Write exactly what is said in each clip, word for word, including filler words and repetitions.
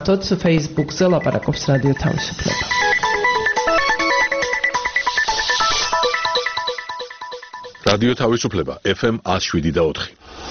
Tot Facebook-ზე ლაპარაკობს რადიო თავისუფლება. რადიო თავისუფლება ეფ ემ one oh seven და four.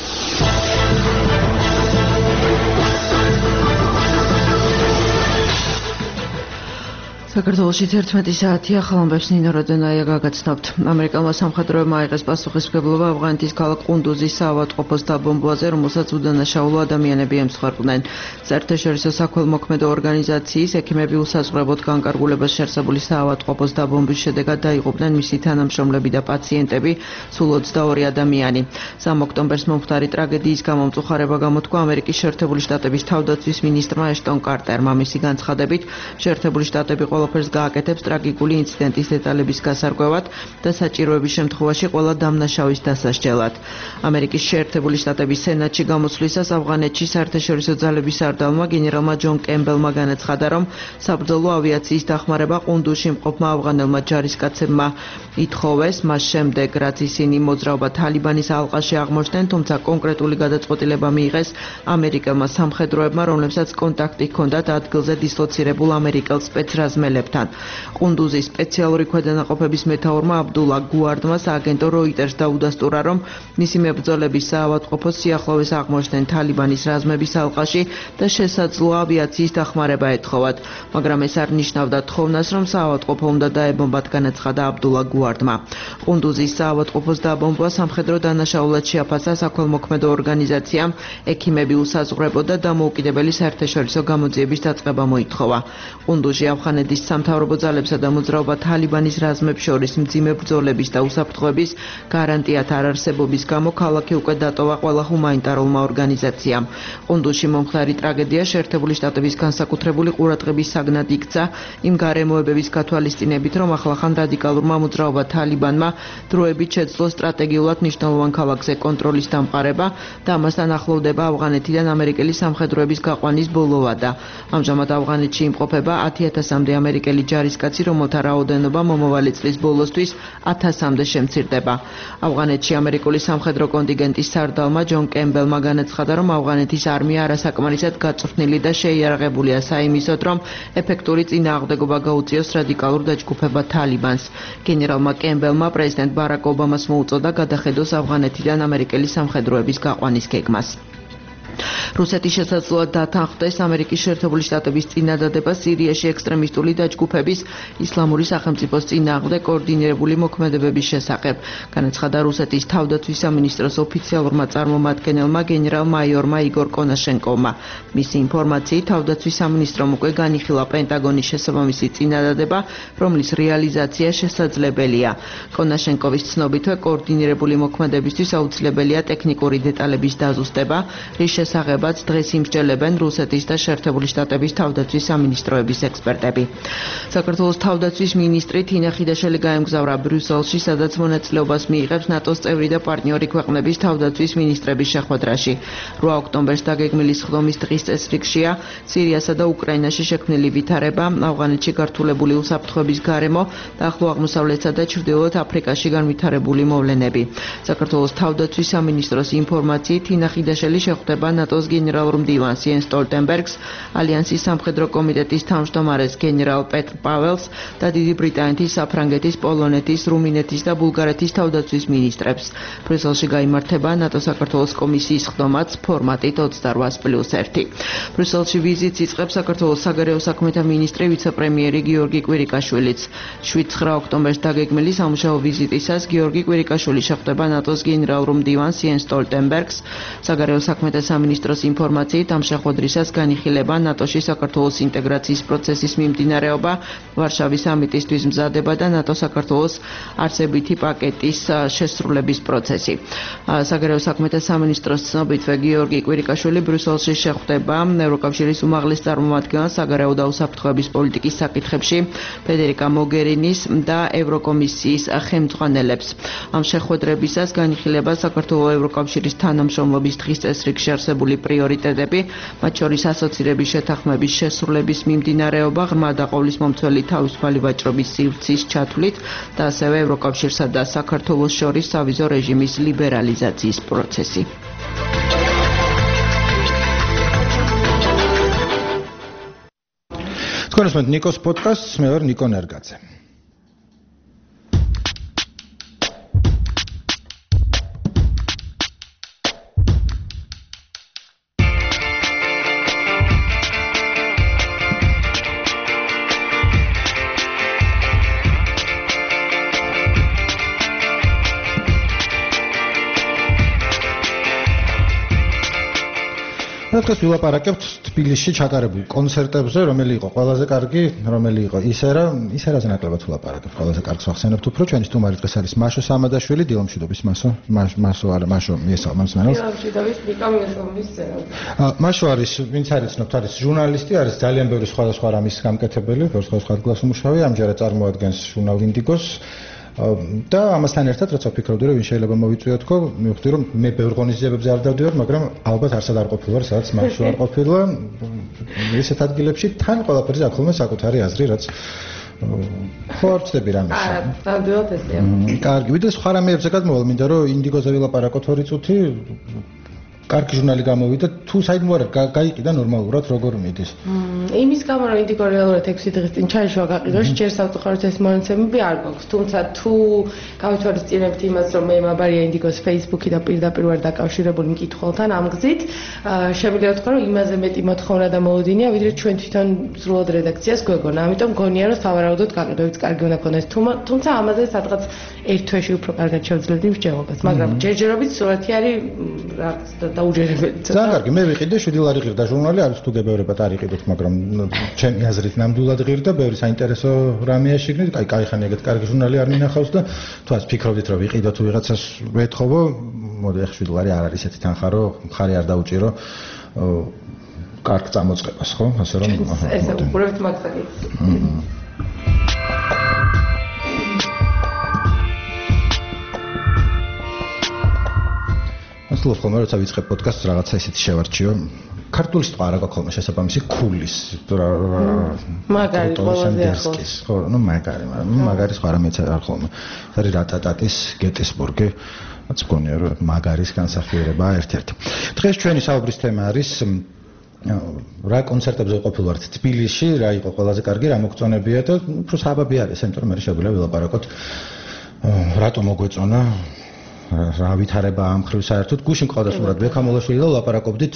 საქართველოში თერთმეტი საათია ხალხებს ნინო როდენაია გაგაცნობთ. ამერიკელმა სამხედროებმა აიღეს პასუხისმგებლობა ავღანეთის ქალაქ ყუნდუზის საავადმყოფოს დაბომბვაზე, რომელსაც უდანაშაულო ადამიანები ემსხვერპლნენ. საერთაშორისო საქველმოქმედო ორგანიზაციის ექიმები უსაზღვრებოდ განკარგულებას შეერსებული საავადმყოფოს დაბომბვის შედეგად დაიღუპნენ მისი თანამშრომლები და პაციენტები, სულ ოცდაორი ადამიანი. სამ ოქტომბერს მომხდარი ტრაგედიის გამო მწუხარება გამოთქვა ამერიკის შეერთებული შტატების თავდაცვის მინისტრმა ეშტონ კარტერმა. მისი განცხადებით, შეერთებული შტატები ყველაფერს გააკეთებს ტრაგიკული ინციდენტის დეტალების გასარკვევად და საჭიროების შემთხვევაში ყველა დამნაშავის დასასჯელად. ამერიკის შეერთებული შტატების სენატში გამოსვლისას ავღანეთში საერთაშორისო ძალების სარდალმა გენერალმა ჯონ კემბელმა განაცხადა, რომ საბრძოლო ავიაციის დახმარება ყუნდუზში მყოფმა ავღანელმა ჯარისკაცებმა ითხოვეს, მას შემდეგ რაც ისინი მოძრაობა თალიბანის ალყაში აღმოჩნდნენ, თუმცა კონკრეტული გადაწყვეტილება მიიღეს ამერიკელმა სამხედროებმა, რომლებსაც კონტაქტი ჰქონდათ ადგილზე დისლოცირებულ ამერიკელ სპეცრაზმელებთან. ყუნდუზის სპეციალური ქვედანაყოფების მეთაურმა აბდულა გუარდმა სააგენტო როიტერს დაუდასტურა, რომ მისი მებრძოლების საავადმყოფოს სიახლოვეს აღმოჩნდნენ თალიბანის რაზმების ალყაში და შესაძლოა ავიაციის დახმარება ეთხოვათ, მაგრამ ეს არ ნიშნავდა თხოვნას, რომ საავადმყოფო უნდა დაებომბათ, განაცხადა აბდულა გუარდმა. ყუნდუზის საავადმყოფოს დაბომბვა სამხედრო დანაშაულად შეაფასა საქველმოქმედო ორგანიზაციამ, ექიმები უსაზღვრებო და დამოუკიდებელი საერთაშორისო გამოძიების დაწყება მოითხოვა. ყუნდუზში ავღანეთის სამთავრობო ძალებსა და მოძრაობა თალიბანის რაზმებს შორის მძიმე ბრძოლების და უსაფრთხოების გარანტიათა არარსებობის გამო ქალაქი უკვე დატოვა ყველა ჰუმანიტარულმა ორგანიზაციამ. ყუნდუზში მომხდარი ტრაგედია შეერთებული შტატების განსაკუთრებული ყურადღების საგნად იქცა იმ გარემოებების გათვალისწინებით, რომ ახლახან რადიკალურმა მოძრაობა თალიბანმა დროებით შეძლო სტრატეგიულად მნიშვნელოვან ქალაქზე კონტროლის დამყარება და ამასთან ახლოვდება ავღანეთიდან ამერიკელი სამხედროების გაყვანის ბოლო ვადა. ამჟამად ავღანეთში იმყოფება ათი ათასამდე ამერიკელი ჯარისკაცი, რომელთა რაოდენობა მომავალი წლის ბოლოსთვის ათასამდე შემცირდება. ავღანეთში ამერიკული სამხედრო კონტინგენტის სარდალმა ჯონ კემბელმა განაცხადა, რომ ავღანეთის არმია არასაკმარისად გაწვრთნილი და შეიარაღებულია საიმისოდ, რომ ეფექტური წინააღმდეგობა გაუწიოს რადიკალურ დაჯგუფებად თალიბანს. გენერალმა კემბელმა პრეზიდენტ ბარაკ ობამას მოუწოდა გადახედოს ავღანეთიდან ამერიკელი სამხედროების გაყვანის გეგმას. რუსეთის შესაძლოა დათანხმდეს ამერიკის შეერთებული შტატების წინადადება სირიაში ექსტრემისტული დაჯგუფების ისლამური სახელმწიფოს წინააღმდეგ კოორდინირებული მოქმედებების შესახებ, განაცხადა რუსეთის თავდაცვის სამინისტროს ოფიციალურმა წარმომადგენელმა გენერალ-მაიორმა იგორ კონაშენკოვმა. მისი ინფორმაციით, თავდაცვის სამინისტრომ უკვე განიხილა პენტაგონის შესაბამისი წინადადება, რომლის რეალიზაცია შესაძლებელია. კონაშენკოვის ცნობითვე კოორდინირებული მოქმედებისთვის აუცილებელია ტექნიკური დეტალების დაზუსტება, რის შესახებაც დღეს იმსჯელებენ რუსეთის და შეერთებული შტატების თავდაცვის სამინისტროების ექსპერტები. საქართველოს თავდაცვის მინისტრი თინა ხიდაშელი გაემგზავრა ბრიუსელში, სადაც მონაწილეობას მიიღებს ნატოს წევრი და პარტნიორი ქვეყნების თავდაცვის მინისტრების შეხვედრაში. რვა ოქტომბერს დაგეგმილი სხდომის დღის წესრიგშია სირიასა და უკრაინაში შექმნილი ვითარება, ავღანეთში გართულებული უსაფრთხოების გარემო და ახლო აღმოსავლეთსა და ჩრდილოეთ აფრიკაში განვითარებული მოვლენები. საქართველოს თავდაცვის სამინისტროს ინფორმაციით თინა ხიდაშელი შეხვდება ნატოს გენერალურ მდივანს იენს სტოლტენბერგს, ალიანსის სამხედრო კომიტეტის თავმჯდომარეს გენერალ პეტრ პაველს და დიდი ბრიტანეთის, საფრანგეთის, პოლონეთის, რუმინეთის და ბულგარეთის თავდაცვის მინისტრებს. ბრიუსელში გაიმართება ნატო-საქართველოს კომისიის სხდომაც ფორმატით ოცდარვას პლუს ერთი. ბრიუსელში ვიზიტს იწყებს საქართველოს საგარეო საქმეთა მინისტრი ვიცე-პრემიერი გიორგი კვირიკაშვილიც. შვიდ-ცხრა ოქტომბერს დაგეგმილი სამუშაო ვიზიტისას გიორგი კვირიკაშვილი შეხვდება ნატოს გენერალურ მდივანს იენს სტოლტენბერგს. საგარეო საქმეთა სამინისტროს ინფორმაციით, ამ შეხვედრისას განიხილება ნატოში საქართველოს ინტეგრაციის პროცესის მიმდინარეობა, ვარშავის სამიტისთვის მზადება და ნატო-საქართველოს არსებითი პაკეტის შესრულების პროცესი. საგარეო საქმეთა სამინისტროს ცნობითვე გიორგი კვირიკაშვილი ბრიუსელში შეხვდება ევროკავშირის უმაღლეს წარმომადგენელს საგარეო და უსაფრთხოების პოლიტიკის საკითხებში ფედერიკა მოგერინის და ევროკომისიის ხელმძღვანელებს. ამ შეხვედრებისას განიხილება საქართველოს ევროკავშირის თანამშრომლობის დღის წესრიგში არსებული პრიორიტეტები, მათ შორის ასოცირების შეთანხმების შესრულების მიმდინარეობა, ღრმა და ყოვლისმომცველი თავისუფალი ვაჭრობის სივრცის ჩათვლით და ასევე ევროკავშირსა და საქართველოს შორის სავიზო რეჟიმის ლიბერალიზაციის პროცესი. თქვენს ნიკოს პოდკასტს მე ვარ ნიკო ნერგაძე. დღეს ვილაპარაკებთ თბილისში ჩატარებულ კონცერტებზე, რომელი იყო ყველაზე კარგი, რომელი იყო ისე რა, ისე რაზე ნაკლებად ვილაპარაკებთ, ყველაზე კარგს ვახსენებთ უფრო. ჩვენი სტუმარი დღეს არის მაშო სამადაშვილი, დილომშვიდობის მასო, მაშო არა, მაშო მიესალმებს მენელს. დილომშვიდობის ნიკო მიესალმების წერალს. მაშო არის, ვინც არის ცნობთ, არის ჟურნალისტი, არის ძალიან ბევრი სხვადასხვა რამის გამკეთებელი, სხვადასხვა ადგილას უმუშავე, ამჯერად წარმოადგენს ჟურნალ ინდიგოს. და ამასთან ერთად რაც ვფიქრობდი რომ ვინ შეიძლება მოვიწვიოთქო, მივხვდი რომ მე ბევრ ღონისძიებებზე არ დავდივარ, მაგრამ ალბათ არსად არ ყოფილვარ, სადაც მაშო არ ყოფილა. ესეთ ადგილებში თან ყველაფერზე აქვს ხოლმე საკუთარი აზრი, რაც ხო არ ვწდები რამეში. არა, დავდივართ ესეა. კარგი, ვიდრე სხვა რამეებზე გადმოვალ, მინდა რომ ინდიგოზე ვილაპარაკოთ ორი წუთი. კარგი ჟურნალი გამოვიდა, თუ საერთოდ არ გაიყიდა ნორმალურად როგორ მიდის. იმის გამო რომ ინდიგო რეალურად ექვსი დღის წინ ჩაიშვა გაყიდოს, ჯერ საუცხოოდ ეს მონაცემები არ გვაქვს. თუმცა თუ გავითვალისწინებთ იმას, რომ მე მაბარია ინდიგოს Facebook-ი და პირდაპირ ვარ დაკავშირებული მკითხველთან ამ გზით, შემიძლია ვთქვა, რომ იმაზე მეტი მოთხოვნა და მოლოდინია, ვიდრე ჩვენ თვითონ სრულად რედაქციას გვეგონა. ამიტომ გონია, რომ სავარაუდოდ გაყიდვებიც კარგი უნდა ქონდეს. თუმცა ამაზე სადღაც ერთ თვეში უფრო კარგად შევძლებდი მსჯელობას, მაგრამ ჯერჯერობით სურათი არის რაღაც დაუჯერებელი. ძალიან კარგი, მე ვიყიდე შვიდი ლარი ღირდა ჟურნალი, არის თუ გებევრებათ არ იყიდოთ, მაგრამ ჩემი აზრით ნამდვილად ღირდა, ბევრი საინტერესო რამეა შიგნით, აი кайხანი ეგეთ კარგი ჟურნალი არ მინახავს და თუ ας ფიქრობდით რომ ვიყიდო თუ ვიღაცას ვეთხოვო, მოდი ახლა შვიდი ლარი არ არის ესეთი თანხა, რომ მხარი არ დაუჭირო კარგ წამოწყებას, ხო? ასე რომ ესე უყურებთ მაგსაკეთს. ასლო ხოლმე როცა ვიწყებ პოდკასტს რაღაცა ისეთი შევარჩიო. ქართული სიტყვა არა გაქვს ხოლმე შესაბამისი ქულის. მაგარი ყველაზე ახლოს. ხო, ну მაგარი, მაგრამ მაგარი სხვა რამეც არ ხოლმე. არის რატატატის გეტისბურგი. რაც გონია რომ მაგარის განსახიერებაა ერთ-ერთი. დღეს ჩვენი საუბრის თემა არის რა კონცერტებზე ყოფილვართ თბილისში, რა იყო ყველაზე კარგი, რა მოგწონებია და უფრო საბაბი არის, იმიტომ რომ მე შეგვიძლია ვილაპარაკოთ რატო მოგვეწონა რა ვითარება ამ ხრივ საერთოდ გუშინ ყავდა სურათ ბექამოლაშვილი და ლაპარაკობდით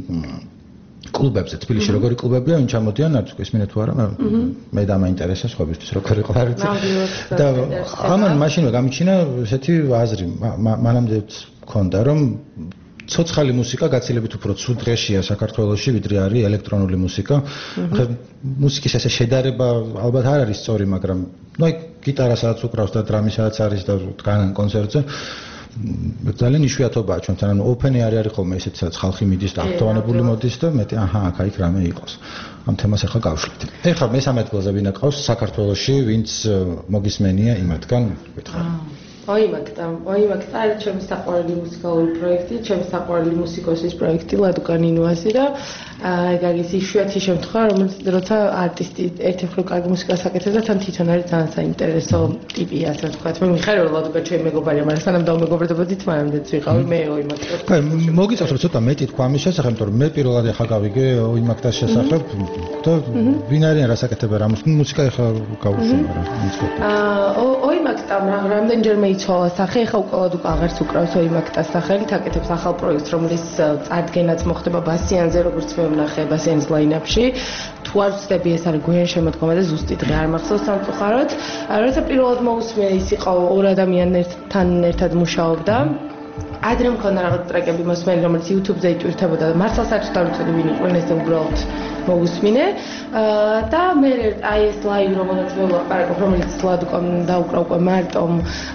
კლუბებზე თბილისში როგორი კლუბებია ვინ ჩამოდიან არც ისმინე თუ არა მე დამაინტერესა სხვებისთვის როგორ იყო არ ვიცი და ამან მაშინვე გამიჩინა ესეთი აზრი მანამდეც მქონდა რომ ცოცხალი მუსიკა გაცილებით უფრო ცუდ დღეშია საქართველოში ვიდრე არის ელექტრონული მუსიკა ხა მუსიკის ესე შედარება ალბათ არ არის სწორი მაგრამ ნუ აი გიტარასაც უკრავს და დრამისაც არის და დგანან კონცერტზე ძალიან იშვიათობაა ჩვენთან ანუ ოპენი არი არის ხოლმე ესეც სადაც ხალხი მიდის და აქტუალებული მოდის და მეტი აჰა აქ აიქ რამე იყოს ამ თემას ახლა გავშლით ეხლა მესამე ადგილზე ვინ აკავს საქართველოში ვინც მოგისმენია იმათგან გითხარ ой მაგდა ой მაგდა არის ჩემი საყვარელი მუსიკალური პროექტი ჩემი საყვარელი მუსიკოსის პროექტი ლადუკა ნინუასი და ეგ არის იშვიათი შემთხვევა რომელიც როცა არტისტი ერთ-ერთი კარგი მუსიკას აკეთებს და თან თვითონ არის ძალიან საინტერესო ტიპია ასე ვთქვათ მე მიხარია ლადუკა ჩემი მეგობარია მაგრამ სანამ დავმეგობრდებოდით მანამდეც ვიყავი მე ой მაგდა მოგიწევს რომ ცოტა მეტი თქვა ამის შესახებ იმიტომ რომ მე პირველად ახლა გავიგე ой მაგდას შესახებ და ვინ არიან რას აკეთებენ რა მუსიკა ახლა გავუშვი აა ой მაგდა რამდენჯერმე იცვალა სახე, ხა უკავად უკ აღარც უკრავს ой მაგდას სახელით, აკეთებს ახალ პროექტს, რომელიც წარდგენაც მოხდება ბასიანზე, როგორც მე ვნახე ბასიანის ლაინაპში. თუ არ ვწდები ეს არის გვიან შემოდგომა და ზუსტი დღე არ მახსოვს სამწუხაროდ. როცა პირველად მოусმენე ის იყო ორ ადამიანთან ერთად მუშაობდა. ადრე მქონდა რაღაც ტრეკები მოსმენი, რომელიც YouTube-ზე იტვირთებოდა და მართლა საერთოდ არ ვიცოდი ვინ იყვნენ ეს და უბრალოდ მოусმინე და მე აი ეს ლაივ რომელიც მე ვაპარაკობ რომელიც ლადუკამ დაუკრა უკვე მარტომ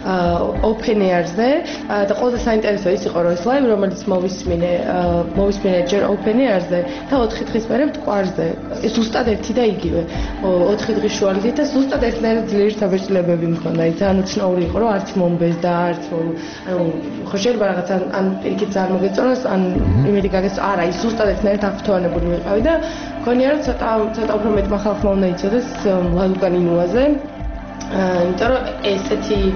open air-ზე და ყველაზე საინტერესო ის იყო რომ ეს ლაივ რომელიც მოვისმინე მოვისმინე ჯერ open air-ზე და ოთხი დღის მერე მტკვარზე ზუსტად ერთი და იგივე ოთხი დღის შუალედით და ზუსტად ერთნაირი ძლიერი საბეჭდილებები მქონდა ის ანუ ცნაური იყო რომ არც მომბეზდა არც ანუ ხო შეიძლება რაღაც ან პირიქით ძალიან მოგეწონოს ან იმედი გაგეს არა ის ზუსტად ერთნაირად აფრთოვანებული ვიყავი და გონია რომ ცოტა ცოტა უფრო მეტმა ხალხმა უნდა იცოდეს ლადუკა ნინუაზე. იმიტომ რომ ესეთი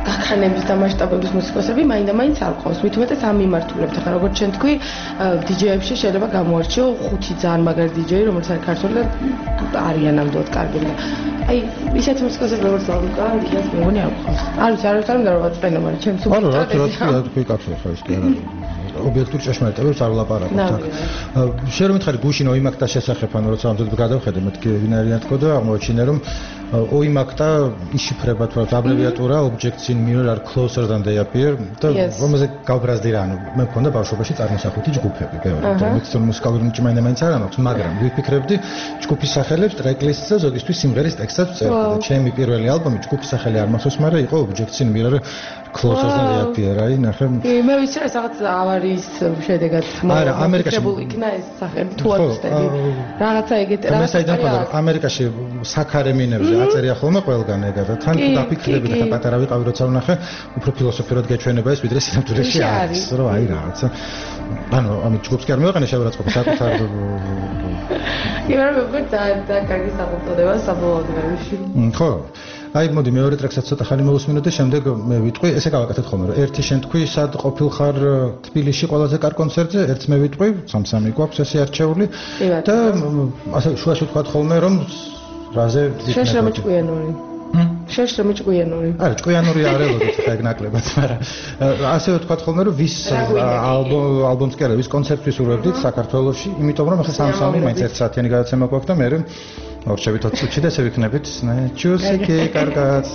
გაქანების და მასშტაბების მუსიკოსები მაინდა-მაინც არ ყავს. მით უმეტეს ამ მიმართულებთ. ახლა როგორც ჩვენ თქვი, დიჯეებში შეიძლება გამოარჩიო ხუთი ძალიან მაგარი დიჯეი, რომელიც არის ქართული და არიან ნამდვილად კარგი. აი, ისეთი მუსიკოსები როგორც ლავიკა, დიჯეის მეგონი არ ყავს. არ ვიცი, არ ვიცი, არ უნდა რომ ვაწყენო, მაგრამ ჩემს უკეთ. არა, რა რა თქვი კაცო ხა ის კი არა. ობიექტურ ჭეშმარიტებებს არ ვლაპარაკობთ აქ. შენ რომ მითხარი გუშინ ოიმაქტა შესახებ, ანუ როცა ამბობთ გადავხედე მეთქი ვინარიანად თქო და აღმოაჩინე რომ ოიმაქტა იშიფრება თუ აბრევიატურა objects in mirror are closer than they appear და რომელზე გავბრაზდი რა, ანუ მე მქონდა ბავშვობაში წარმოსახვითი ჯგუფები, ბევრი. და მეც მუსიკალური ნიჭი მაინდა-მაინც არ მაქვს, მაგრამ ვიფიქრებდი ჯგუფის სახელებს, ტრეკლისტს და ზოგისთვის სიმღერის ტექსტსაც წერდი და ჩემი პირველი ალბომი ჯგუფის სახელი არ მახსოვს, მაგრამ იყო objects in mirror closer than they appear, აი ნახე. მე ვიცი რა რაღაც ავარიის შედეგად მოხებული იქნა ეს სახელი თუ არ ვცდები. რაღაცა ეგეთი რაღაცა. მე საიდან ხარ ამერიკაში საქარე მინებზე აწერია ხოლმე ყველგან ეგა და თან დაფიქრები და პატარა ვიყავი როცა ვნახე უფრო ფილოსოფიურად გეჩვენება ეს ვიდრე სინამდვილეში არის რომ აი რაღაცა ანუ ამით ჯგუფს კი არ მივაყენე შევერაცხყოფა საკუთარ იმერ მე და და კარგი სახელწოდება საბოლოოდ ვეში ხო აი მოდი მეორე ტრეკსაც ცოტა ხანი მოვუსმინოთ და შემდეგ მე ვიტყვი ესე გავაკეთეთ ხოლმე რომ ერთი შენ თქვი სად ყოფილხარ თბილისში ყველაზე კარგ კონცერტზე ერთს მე ვიტყვი სამ-სამი გვაქვს ესე არჩეული და ასე შუაში ვთქვათ ხოლმე რომ რაზე შეშრომი ჭკვიანური. შეშრომი ჭკვიანური. არა, ჭკვიანური არ ელოდეთ ხა ეგ ნაკლებად, მაგრამ ასე ვთქვათ ხოლმე რომ ვის ალბომს კი არა, ვის კონცერტს ურევდით საქართველოში, იმიტომ რომ ახლა სამ-სამი მაინც ერთ საათიანი გადაცემა გვაქვს და მე მოვჩებით ოცი წუთში და ესე ვიქნებით, ნე, ჩუსიკი, კარგად.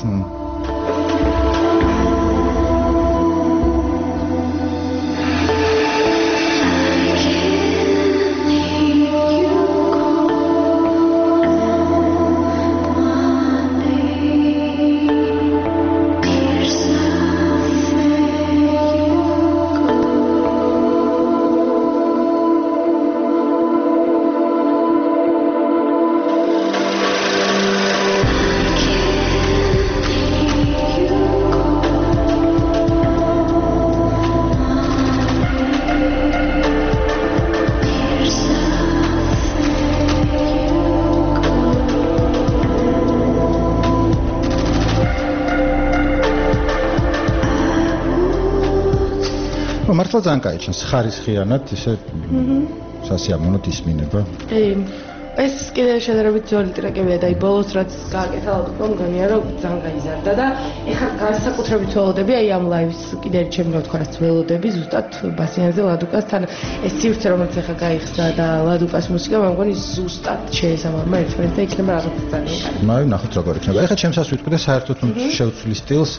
მართლა ძალიან კაიჩნს ხარისხიანად ისე სასიამოვნოდ ისმინება. კი. ეს კიდე შედარებით ძველი ტრეკებია და აი ბოლოს რაც გააკეთა ალბომი მგონია რომ ძალიან გაიზარდა და ეხლა განსაკუთრებით ველოდები აი ამ ლაივს კიდე ერთ ჩემი რა თქვა რაც ველოდები ზუსტად ბასიანზე ლადუკასთან ეს სივრცე რომელიც ეხლა გაიხსნა და ლადუკას მუსიკა მე მგონი ზუსტად შეესაბამება ერთმანეთს და იქნება რაღაც ძალიან კარგი. მე ნახოთ როგორ იქნება. ეხლა ჩემსაც ვიტყვი და საერთოდ შევცვლი სტილს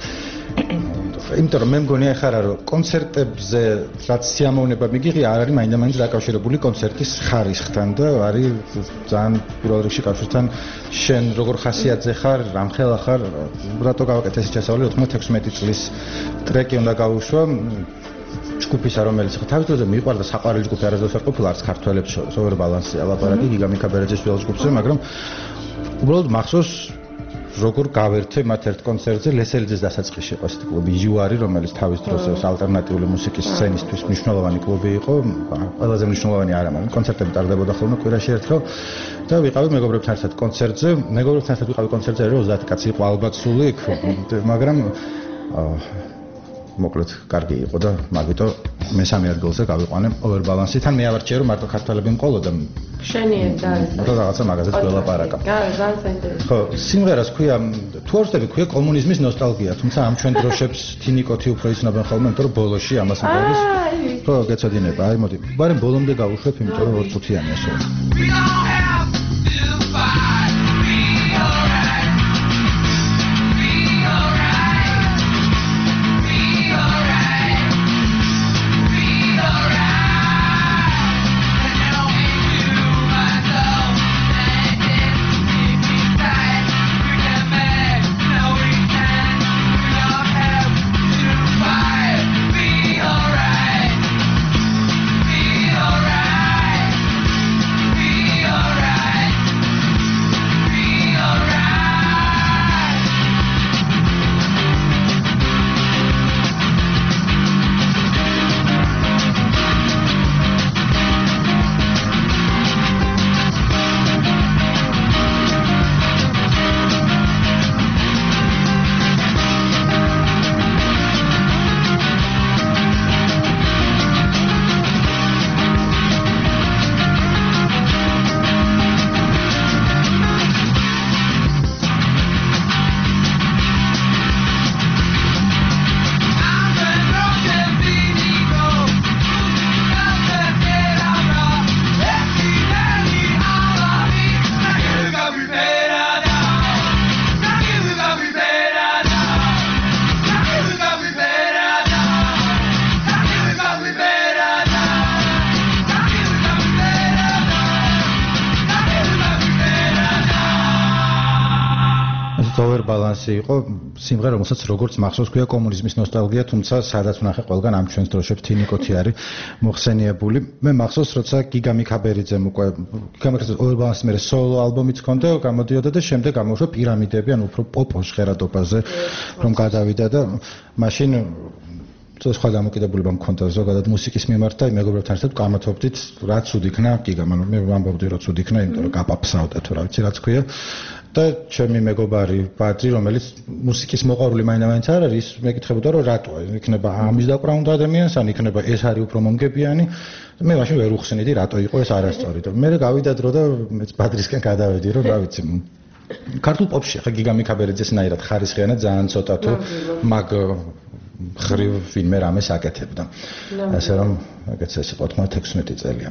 იმიტომ რომ მე მგონია ეხლა რომ კონცერტებზე რაც სიამოვნება მიგიღია არ არის მაინდა-მაინც დაკავშირებული კონცერტის ხარისხთან და არის ძალიან პირველ რიგში კავშირთან შენ როგორ ხასიათზე ხარ, რამხელა ხარ, რატო გავაკეთე ეს ჩასავალი ოთხმოცდაექვსმეტი წლის ტრეკი უნდა გავუშვა ჯგუფისა რომელიც ხო თავის დროზე მიყვარდა საყვარელი ჯგუფი არასდროს არ ყოფილა არც ქართველებს შორის over balance-ია ლაპარაკი გიგა მიქაბერაძის პირველ ჯგუფზე მაგრამ უბრალოდ მახსოვს როგორ გავერთე მათ ერთ კონცერტზე ლესელიძეს დასაწყისში იყო ეს კლუბი იუარი რომელიც თავის დროს ალტერნატიული მუსიკის სცენისთვის მნიშვნელოვანი კლუბი იყო ყველაზე მნიშვნელოვანი არა მაგრამ კონცერტები ტარდებოდა ხოლმე კვირაში ერთხელ და ვიყავი მეგობრებთან ერთად კონცერტზე მეგობრებთან ერთად ვიყავი კონცერტზე ოცდაათი კაცი იყო ალბათ სული იქ მაგრამ მოკლედ კარგი იყო და მაგიტო მესამე ადგილზე გავიყვანე over balance-თან მე ავარჩიე რომ მარტო ქართველები მყოლოდა შენიერ და ეს და რაღაცა მაგაზეც ველაპარაკა. ძალიან საინტერესო. ხო, სიმღერას ქვია თუ არ ვცდები ქვია კომუნიზმის ნოსტალგია, თუმცა ამ ჩვენ დროშებს თინიკოთი უფრო იცნობენ ხოლმე, იმიტომ რომ ბოლოში ამას მგონის. ხო, გეცოდინება. აი მოდი, ბარემ ბოლომდე გავუშვებ, იმიტომ რომ ორ წუთიანია სულ. Alright. ზოვერ ბალანსი იყო სიმღერა, რომელსაც როგორც მახსოვს ქვია კომუნიზმის ნოსტალგია, თუმცა სადაც ვნახე ყველგან ამ ჩვენს დროშებს თინიკოთი არის მოხსენიებული. მე მახსოვს, როცა გიგა მიქაბერიძემ უკვე გიგა მიქაბერიძეს ზოვერ ბალანსის მერე სოლო ალბომიც ჰქონდა, გამოდიოდა და შემდეგ გამოუშვა პირამიდები, ან უფრო პოპ ჟღერადობაზე რომ გადავიდა და მაშინ სხვა დამოკიდებულება მქონდა ზოგადად მუსიკის მიმართ და მეგობრებთან ერთად კამათობდით რა ცუდი იქნა გიგა, ანუ მე ვამბობდი რომ ცუდი იქნა, იმიტომ რომ გაპაფსავდა თუ რა ვიცი რაც ქვია. და ჩემი მეგობარი ბადრი, რომელიც მუსიკის მოყვარული მაინც არ არის, მეკითხებოდა რომ რატოა, იქნება ამის დაკვრა უნდა ადამიანს, ან იქნება ეს არის უფრო მომგებიანი. მე მაშინ ვერ უხსენიდი რატო იყო ეს არასწორი და მე გავიდა დრო და მეც ბადრისკენ გადავედი რომ რა ვიცი ქართულ პოპში ხა გიგა მიქაბერიძესნაირად ხარისხიანად ძალიან ცოტა თუ მაგ ხრივ ვინმე რამეს აკეთებდა. ასე რომ ეგეც ეს იყო თერთმეტი წელია.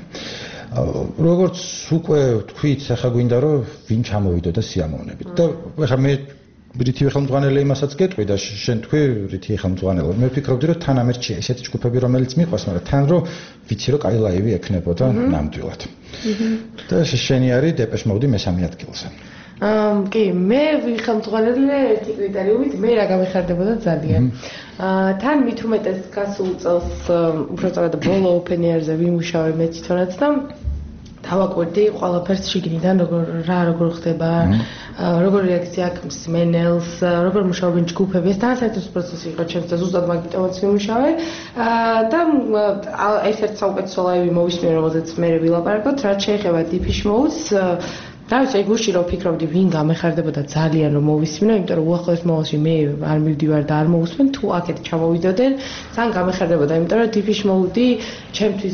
როგორც უკვე თქვით, ახლა გვინდა რომ ვინ ჩამოვიდოდა სიამოვნებით. და ახლა მე რითი ხელმძღვანელი იმასაც გეტყვი და შენ თქვი რითი ხელმძღვანელი. მე ვფიქრობდი რომ თან ამერჩია ესეთი ჯგუფები რომელიც მიყვარს, მაგრამ თან რომ ვიცი რომ კაი ლაივი ექნებოდა ნამდვილად. და შენი არის დეპეშ მოუდი მესამე ადგილზე. აა კი, მე ვიხელმძღვანელი ერთი კრიტერიუმით, მე რა გამიხარდებოდა ძალიან. აა თან მით უმეტეს გასულ წელს უფრო სწორად ბოლო open air-ზე ვიმუშავე მე თვითონაც და დავაკვირდი ყველაფერს შიგნიდან, როგორ რა როგორ ხდება, როგორ რეაქცია აქვს მსმენელს, როგორ მუშაობენ ჯგუფები, ეს დაასაერთოს პროცესი იყო ჩემს და ზუსტად მაგიტომაც ვიმუშავე. აა და ერთ-ერთ საუკეთესო ლაივი მოვისმინე, რომელზეც მე ვილაპარაკოთ, რაც შეეხება Depeche Mode-ს. რა ვიცი, აი გუშინ რომ ვფიქრობდი ვინ გამეხარდებოდა ძალიან რომ მოვისმინო, იმიტომ რომ უახლოეს მოვალში მე არ მივდივარ და არ მოვუსმენ, თუ აქეთ ჩამოვიდოდნენ, ძალიან გამეხარდებოდა, იმიტომ რომ Depeche Mode ჩემთვის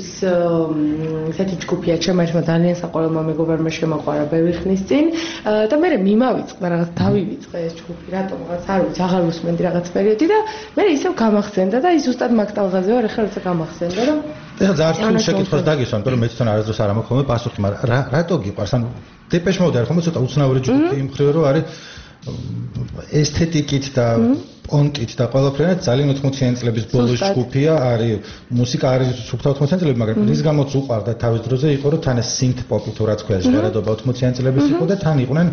ესეთი ჯგუფია, ჩემ ერთმა ძალიან საყვარელმა მეგობარმა შემოყვარა ბევრი ხნის წინ და მე მიმავიწყდა რაღაც დავივიწყე ეს ჯგუფი, რატომ რაღაც არ ვიცი, აღარ უსმენდი რაღაც პერიოდი და მე ისევ გამახსენდა და ის ზუსტად მაგ ტალღაზე ვარ, ახლა როცა გამახსენდა რომ ეხლა ძალიან რთული შეკითხვას დაგისვამ, იმიტომ რომ მე თვითონ არასდროს არ ამოხმობ პასუხი, მაგრამ რატო გიყვარს? ანუ Depeche Mode არის ხომ ცოტა უცნაური ჯგუფი იმ მხრივ რომ არის ესთეტიკით და პონტით და ყველაფერით ძალიან ოთხმოციანი წლების ბოლოს ჯგუფია, არის მუსიკა არის სუფთა ოთხმოციანი წლები, მაგრამ ის გამოც უყარდა თავის დროზე იყო რომ თან ეს synth pop-ი თუ რაც ქვია ჟღერადობა ოთხმოციანი წლების იყო და თან იყვნენ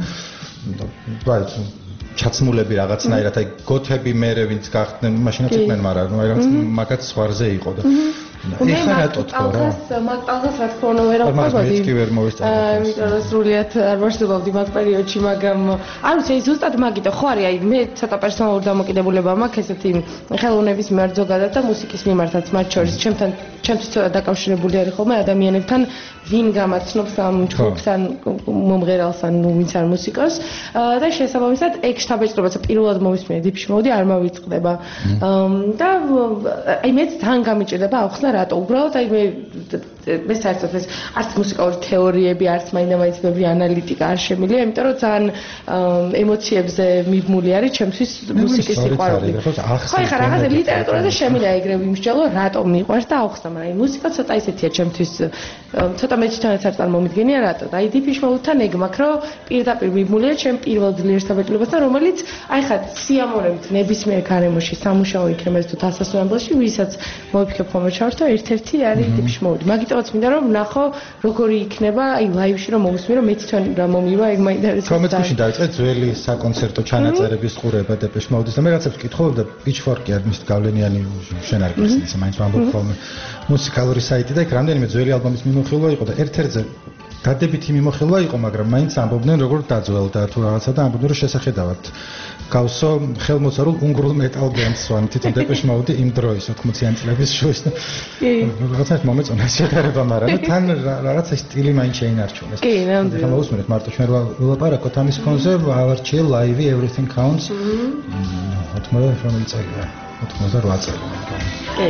ჩაცმულები რაღაცნაირად, აი გოთები მერე ვინც გახდნენ, მაშინაც იყვნენ, მაგრამ ნუ აი რაღაც მაგაც სხვარზე იყო და ეხლა რატო თქო რა? მაგ ტალღას რა თქმა უნდა ვერ აყვებოდი. მე კი ვერ მოვესწრაფე. აა, იმიტომ რომ სრულიად არ ვარსებობდი მაგ პერიოდში, მაგრამ არ ვიცი, ზუსტად მაგიტო ხო არის, აი მე ცოტა პერსონალური დამოკიდებულება მაქვს ესეთი ხელოვნების მიმართ ზოგადად და მუსიკის მიმართაც მათ შორის, ჩემთან ჩემთვის ცოტა დაკავშირებული არის ხოლმე ადამიანებთან, ვინ გამაცნობს ამ ჯგუფს ან მომღერალს ან ვინც არ მუსიკოს და შესაბამისად ეგ შთაბეჭდილებაც პირველად მოვისმინე Depeche Mode არ მოვიწყდება. და აი მეც თან გამიჭირდება ახსნა რატო უბრალოდ აი მე მე საერთოდ ეს არც მუსიკალური თეორიები, არც მაინდა-მაინც ბევრი ანალიტიკა არ შემილია, იმიტომ რომ ძალიან ემოციებზე მიბმული არის ჩემთვის მუსიკის სიყვარული. ხო, ეხლა რაღაცა ლიტერატურაზე შემიძლია ეგრე ვიმსჯელო, რატომ მიყვარს და ახსნა, მაგრამ მუსიკა ცოტა ისეთია ჩემთვის, ცოტა მე თვითონაც არ წარმომიდგენია რატო. და აი Depeche Mode-თან ეგ მაქვს, რომ პირდაპირ მიბმულია ჩემ პირველ ძლიერ შთაბეჭდილებასთან, რომელიც აი ხა სიამოვნებით ნებისმიერ გარემოში სამუშაო იქნებოდა თუ დასასვენებლში, ვისაც მოვიფიქრებ ხოლმე ჩავერთო, ერთ-ერთი არის Depeche Mode. მაგიტომაც მინდა რომ ვნახო როგორი იქნება აი ლაივში რომ მოვისმინე, რომ მე თვითონ რა მომივა ეგ მაინტერესებს. თორმეტ წუთში დავიწყე ძველი საკონცერტო ჩანაწერების ყურება Depeche Mode-ის და მე რაღაცებს ვკითხულობ და Pitchfork-ი არის მის გავლენიანი შენ არ გიხსნის ისე მაინც ვამბობ ხოლმე მუსიკალური საიტი და იქ რამდენიმე ძველი ალბომის მიმოხილვა იყო და ერთ-ერთზე დადებითი მიმოხილვა იყო, მაგრამ მაინც ამბობდნენ როგორ დაძველდა თუ რაღაცა და ამბობდნენ რომ შესახედავად გავსო ხელმოწერულ უნგრულ მეტალ ბენდს ვან თვითონ Depeche Mode იმ დროის ოთხმოციანი წლების შუის და რაღაცა მომეწონა შედარება, მაგრამ თან რაღაცა სტილი მაინც შეინარჩუნეს. კი, ნამდვილად. ახლა მოვუსმენთ მარტო ჩვენ ვილაპარაკოთ ამის ფონზე, ავარჩიე ლაივი Everything Counts. ათმოცდაოთხ რომელი წელია? ათმოცდაოთხ წელი. კი.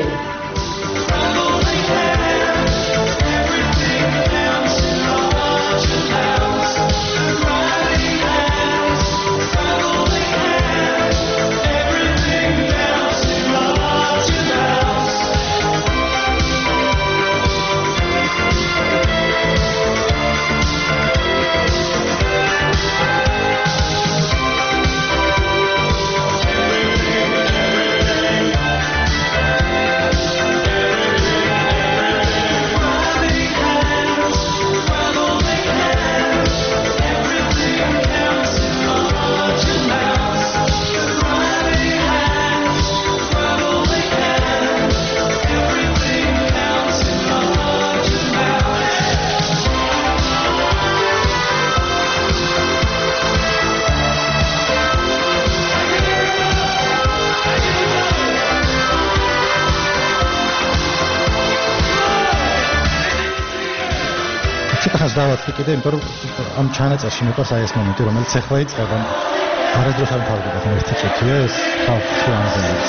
დავაწყდი კიდე, იმიტომ რომ ამ ჩანაწერში მიყვარს აი ეს მომენტი, რომელიც ახლა იწყება. არასდროს არ მთავრდება ერთი წუთია ეს ხალხი ამზადებს.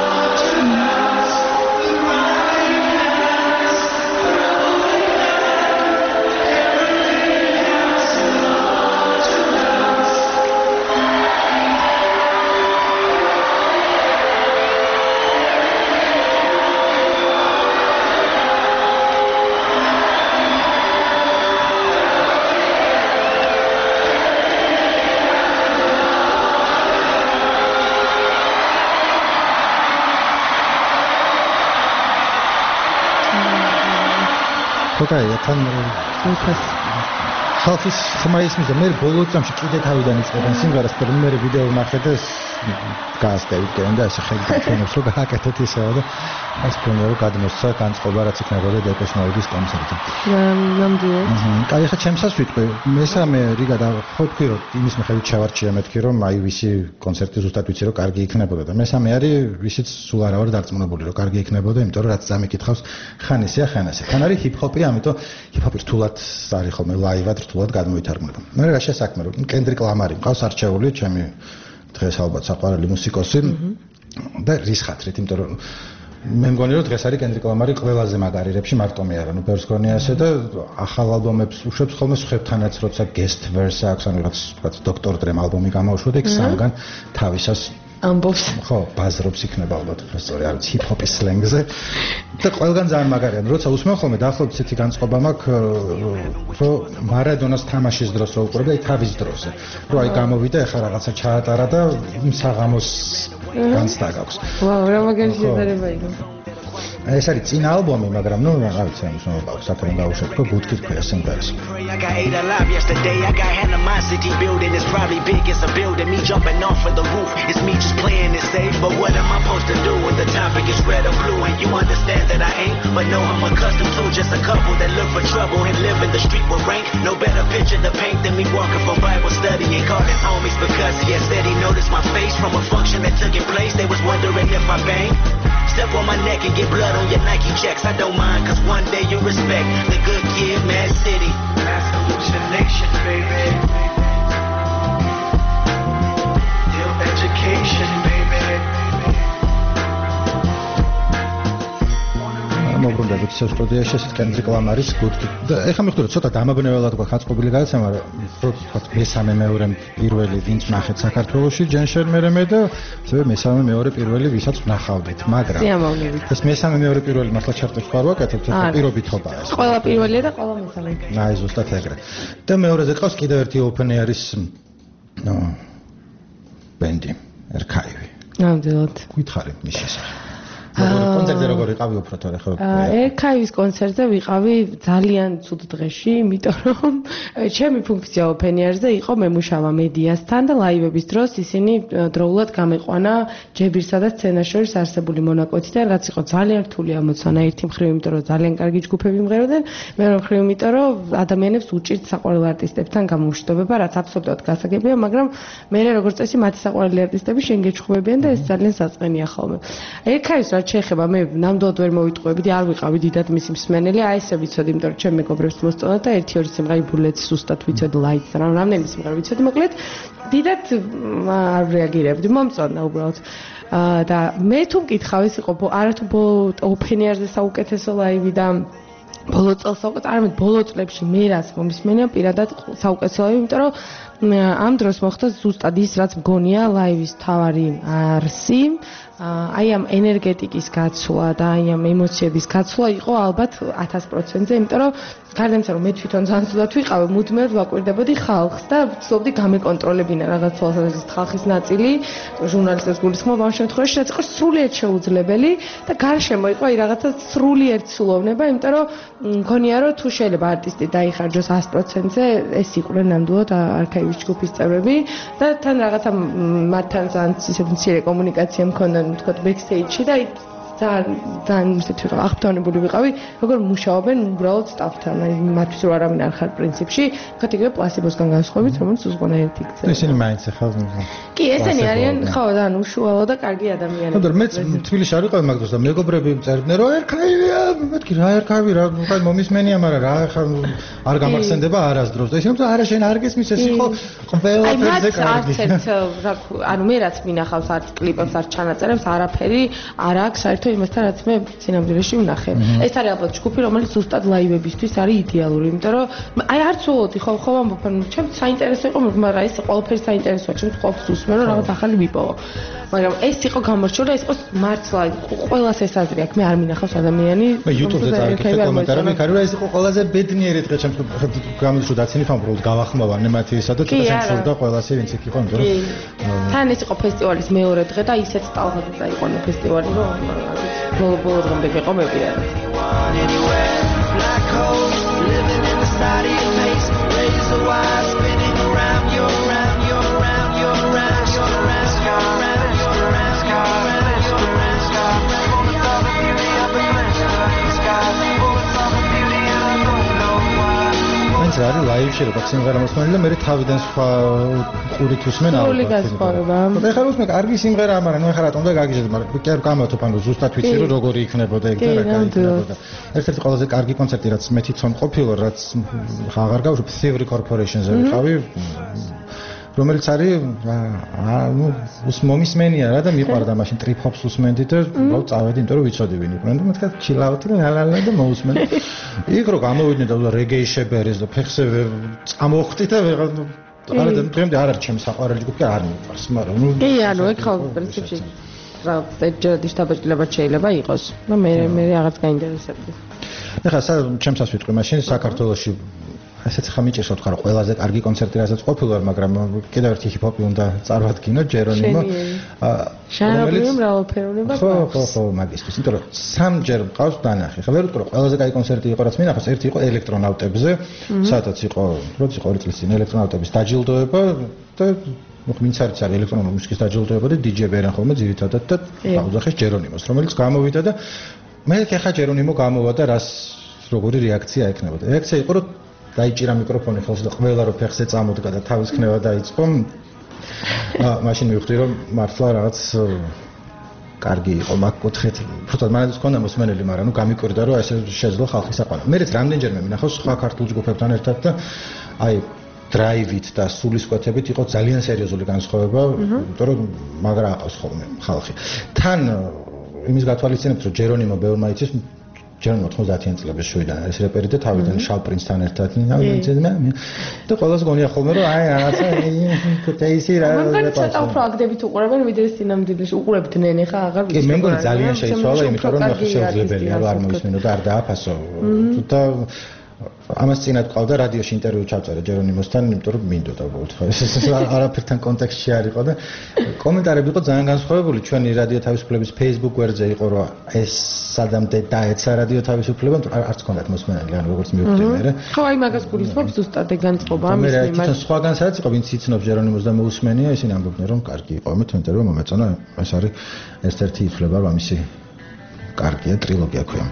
ხოთაია თან ხალხის ხმა ისმის და მე ბოლო წამში კიდე თავიდან იწყებენ სიმღერას, მაგრამ მე ვიდეო ვნახე და გაასკევიკენ და ესე ხედავ ფონებს რომ გააკეთეთ ისევა და ეს ფონი რომ გადმოსცა განწყობა რაც იქნებოდა დეპეშ მოუდის კონცერტზე. ნამდვილად. კაი, ხა ჩემსაც ვიტყვი, მესამე რიგა და ხო თქვი რომ იმის მიხედვით ჩავარჩია მეთქი რომ აი ვისი კონცერტი ზუსტად ვიცი რომ კარგი იქნებოდა და მესამე არის ვისიც სულ არა ვარ დარწმუნებული რომ კარგი იქნებოდა, იმიტომ რომ რაც დამიკითხავს ხან ისეა ხან ასე. თან არის ჰიპ-ჰოპი, ამიტომ ჰიპ-ჰოპი რთულად არის ხოლმე ლაივად რთულად გადმოითარგმნება. მე რა შესაქმე რომ კენდრიკ ლამარი მყავს არჩეული ჩემი დღეს ალბათ საყვარელი მუსიკოსი და რის ხათრით, იმიტომ რომ მე მგონი რომ დღეს არის კენდრიკ ლამარი ყველაზე მაგარი რეპში მარტო მე არა, ნუ ბევრს გონია ასე და ახალ ალბომებს უშვებს ხოლმე სხვებთანაც, როცა guest verse აქვს, ანუ რაც ვთქვათ დოქტორ დრემ ალბომი გამოვშვა და იქ სამგან თავისას ამბობს. ხო, ბაზრობს იქნება ალბათ, სწორი არის ჰიპ-ჰოპის სლენგზე და ყველგან ძალიან მაგარია, როცა usmენ ხოლმე დაახლოებით ისეთი განწყობა მაქვს, რომ მარადონას თამაშის დროს რო უყურებ და აი თავის დროზე. რომ აი გამოვიდა, ეხლა რაღაცა ჩაატარა და საღამოს განცდა გაქვს. ვაუ, რა მაგარი შედარება იყო. ეს არის წინა ალბომი, მაგრამ ნუ რა ვიცი, ამ შემოვა საკუთარ დაუშვებ, რომ ბუთკი თქვია სიმღერას. I got ate alive yesterday. I got animosity building. It's probably big. It's a building. Me jumping off of the roof. It's me just playing it safe. But what am I supposed to do when the topic is red or blue? And you understand that I ain't, but no, I'm accustomed to just a couple that look for trouble and live in the street with rank. No better picture to paint than me walking from Bible study and calling homies because he had said he noticed my face from a function that took in place. They was wondering if I banged. Step on my neck and get blood on your Nike checks. I don't mind, cause one day you respect the good kid, Mad City. That's hallucination, baby. Real education, baby. მოგრუნდებით სტუდიაში ესეთ კენდრიკ ლამარის good kid. და ეხლა მიხდოდი ცოტა დამაბნეველად გაწყობილი გადაცემა, რომ ვთქვათ მესამე მეორე პირველი ვინც ნახეთ საქართველოში, ჯენშერ მერემე და ასევე მესამე მეორე პირველი ვისაც ვნახავდით, მაგრამ ეს მესამე მეორე პირველი მართლა ჩარტებში ხარ ვაკეთებთ, ეს პირობითობაა ეს. ყველა პირველია და ყველა მესამე. აი ზუსტად ეგრე. და მეორეზე ყავს კიდევ ერთი open air-ის ნო ბენდი, ერქაივი. ნამდვილად. გითხარი მის შესახებ. კონცერტზე როგორ იყავი უფრო თორე ხო? ერქაივის კონცერტზე ვიყავი ძალიან ცუდ დღეში, იმიტომ რომ ჩემი ფუნქცია ოპენიერზე იყო მემუშავა მედიასთან და ლაივების დროს ისინი დროულად გამეყვანა ჯებირსა და სცენას შორის არსებული მონაკვეთიდან, რაც იყო ძალიან რთული ამოცანა ერთი მხრივ, იმიტომ რომ ძალიან კარგი ჯგუფები მღეროდნენ, მეორე მხრივ, იმიტომ რომ ადამიანებს უჭირთ საყვარელ არტისტებთან გამომშვიდობება, რაც აბსოლუტურად გასაგებია, მაგრამ მე როგორც წესი მათი საყვარელი არტისტები შენ გეჩხუბებიან და ეს ძალიან საწყენია ხოლმე. ერქაივის შეეხება მე ნამდვილად ვერ მოვიტყუებდი, არ ვიყავი დიდად მისი მსმენელი, აი ესე ვიცოდი, იმიტომ რომ ჩემ მეგობრებს მოსწონდა და ერთი ორი სიმღერა ბულეტს ზუსტად ვიცოდი, ლაიტს, რა რამდენი სიმღერა ვიცოდი, მოკლედ დიდად არ რეაგირებდი, მომწონდა უბრალოდ. და მე თუ მკითხავ, ეს იყო არათუ ოპენიერზე საუკეთესო ლაივი და ბოლო წელს საუკეთესო, არამედ ბოლო წლებში მე რაც მომისმენია პირადად საუკეთესო ლაივი, იმიტომ რომ ამ დროს მოხდა ზუსტად ის, რაც მგონია ლაივის თავარი არსი. აი ამ ენერგეტიკის გაცვლა და აი ამ ემოციების გაცვლა იყო ალბათ ათას პროცენტზე, იმიტომ რომ გარდა იმისა, რომ მე თვითონ ძალიან ცუდად ვიყავი, მუდმივად ვაკვირდებოდი ხალხს და ვცდილობდი გამეკონტროლებინა რაღაც თვალსაზრისით ხალხის ნაწილი, ჟურნალისტებს გულისხმობ ამ შემთხვევაში, რაც იყო სრულიად შეუძლებელი და გარშემო იყო აი რაღაცა სრულიად ცულოვნება, იმიტომ რომ მგონია, რომ თუ შეიძლება არტისტი დაიხარჯოს ას პროცენტზე, ეს იყვნენ ნამდვილად არქაივის ჯგუფის წევრები და თან რაღაცა მათთან ძალიან ისეთი მცირე კომუნიკაცია მქონდა, თქვა ბექსტეიჯში და ძალიან ძალიან ისეთი ვიყავ, აღფრთოვანებული ვიყავი, როგორ მუშაობენ უბრალოდ სტაფთან, აი მათთვის რო არავინ არ ხარ პრინციპში, თქვა იგივე პლასიბოსგან განსხვავებით, რომელიც უზღუნა ერთი გზა. ისინი მაინც ახლა კი, ესენი არიან, ხო, ძალიან უშუალო და კარგი ადამიანები. მაგრამ მეც თბილისში არ ვიყავი მაგ დროს და მეგობრები წერდნენ, რომ ერქაივია, მეთქი რა ერქავი რა ხა მომისმენია მაგრამ რა ხა არ გამახსენდება არასდროს და ისე რომ არა შენ არ გესმის ეს იყო ყველაფერზე კარგი ანუ მე რაც მინახავს არც კლიპებს არც ჩანაწერებს არაფერი არ აქვს საერთოდ იმასთან რაც მე სინამდვილეში ვნახე ეს არის ალბათ ჯგუფი რომელიც ზუსტად ლაივებისთვის არის იდეალური იმიტომ რომ აი არც უოლოდი ხო ხო ამბობ ანუ ჩემ საინტერესო იყო მაგრამ ეს ყველაფერი საინტერესოა ჩემს ყოფს უსმენ რომ რაღაც ახალი მიპოვა მაგრამ ეს იყო გამორჩეული და ეს იყო მართლა ყველას ეს აზრი აქვს მე არ მინახავს ადამიანი მე YouTube-ზე წავიკითხე კომენტარები ხარ რა ეს იყო ყველაზე ბედნიერი დღე ჩემს გამოსულ დაცინი ფამ უბრალოდ გავახმოვანე მათი ისა და ცოტა შემსურდა ყველასი ვინც იქ იყო იმიტომ რომ თან ეს იყო ფესტივალის მეორე დღე და ისეთ ტალღად დაიყვანა ფესტივალი რომ ბოლო ბოლო დღემდე ვიყობები არა რა არის ლაივში როგორც სიმღერა მოსმენილი და მე თავიდან სხვა ყურით უსმენ ალბათ. სრული გასწორება. და ეხლა უსმენ კარგი სიმღერაა, მაგრამ ნუ ეხლა რატომ და გაგიჟეთ, მაგრამ კი არ გამოვთო პანო ზუსტად ვიცი რომ როგორი იქნებოდა ეგ და რა გაიქნებოდა. ერთ-ერთი ყველაზე კარგი კონცერტი რაც მე თვითონ ყოფილი რაც აღარ გავუშვებ Thievery Corporation-ზე ვიყავი. რომელიც არის ნუ ус მომისმენია რა და მიყვარდა მაშინ trip hops უსმენდი და უბრალოდ წავედი იმიტომ რომ ვიცოდი ვინ იყვნენ და მეთქა chill out-ი ლალალა და მოусმენ იქ რო გამოვიდნენ და reggae შებერეს და ფეხზე წამოვხდი და არა და დღემდე არ არის ჩემი საყვარელი ჯგუფი არ მიყვარს მაგრამ ნუ კი ანუ ეგ ხო პრინციპში რა ეჯერდი შტაბაჭდილება შეიძლება იყოს და მე მე რაღაც გაინტერესებდი ეხლა ჩემსაც ვიტყვი მაშინ საქართველოში ასეც ხა მიჭირს ვთქვა რომ ყველაზე კარგი კონცერტი რასაც ყოფილი ვარ მაგრამ კიდევ ერთი ჰიპ-ჰოპი უნდა წარვადგინო ჯერონიმო შენობრივი მრავალფეროვნება ხო ხო ხო მაგისტრის იმიტომ რომ სამჯერ მყავს დანახი ხა ვერ ვიტყვი რომ ყველაზე კარგი კონცერტი იყო რაც მინახავს ერთი იყო ელექტრონავტებზე სადაც იყო როდის იყო ორი წლის წინ ელექტრონავტების დაჯილდოება და ну ვინც არის არის ელექტრონული მუსიკის დაჯილდოება და დიჯეი ერენ ხოლმე ძირითადად და აუძახეს ჯერონიმოს რომელიც გამოვიდა და მე ხა ჯერონიმო გამოვა და რას როგორი რეაქცია ექნებოდა რეაქცია იყო რომ დაიჭირა მიკროფონი ხელს და ყველა რო ფეხზე წამოდგა და თავის ქნება დაიწყო. აა მაშინ მივხვდი რომ მართლა რაღაც კარგი იყო მაგ კუთხით. უბრალოდ მანაც ქონდა მოსმენელი, მაგრამ ნუ გამიკვირდა რომ ესე შეძლო ხალხის აყვანა. მეც რამდენჯერმე მინახავს სხვა ქართულ ჯგუფებთან ერთად და აი დრაივით და სულისკვეთებით იყო ძალიან სერიოზული განსხვავება, იმიტომ რომ მაგრა აყავს ხოლმე ხალხი. თან იმის გათვალისწინებთ რომ ჯერონიმო ბევრმა იცის ჯერონიმო ოთხმოცდაათიან წლების შუიდან არის რეპერი და თავიდან შავ პრინცთან ერთად და ყველას გონია ხოლმე რომ აი რაღაცა თეისი რა მაგალითად ცოტა უფრო აგდებით უყურებენ ვიდრე სინამდვილეში უყურებდნენ ეხა აღარ ვიცი კი მე მგონი ძალიან შეიცვალა იმიტომ რომ შეუძლებელია რომ არ მოისმინო და არ დააფასო და ამას წინათ ყავდა რადიოში ინტერვიუ ჩავწერე ჯერონიმოსთან, იმიტომ რომ მინდოდა უბრალოდ ხო ეს არაფერთან კონტექსტში არ იყო და კომენტარები იყო ძალიან განსხვავებული. ჩვენი რადიო თავისუფლების Facebook გვერდზე იყო რომ ეს სადამდე დაეცა რადიო თავისუფლება, არც კონდათ მოსმენელი, ანუ როგორც მივხვდი მე. ხო აი მაგას გულისხმობს ზუსტად ეგ განწყობა ამის მიმართ. მე თვითონ სხვაგან სადაც იყო ვინც იცნობს ჯერონიმოს და მოусმენია, ისინი ამბობდნენ რომ კარგი იყო, მე თვითონ რომ მომეწონა, ეს არის ერთ-ერთი ითვლება რომ ამისი კარგია ტრილოგია ქვია.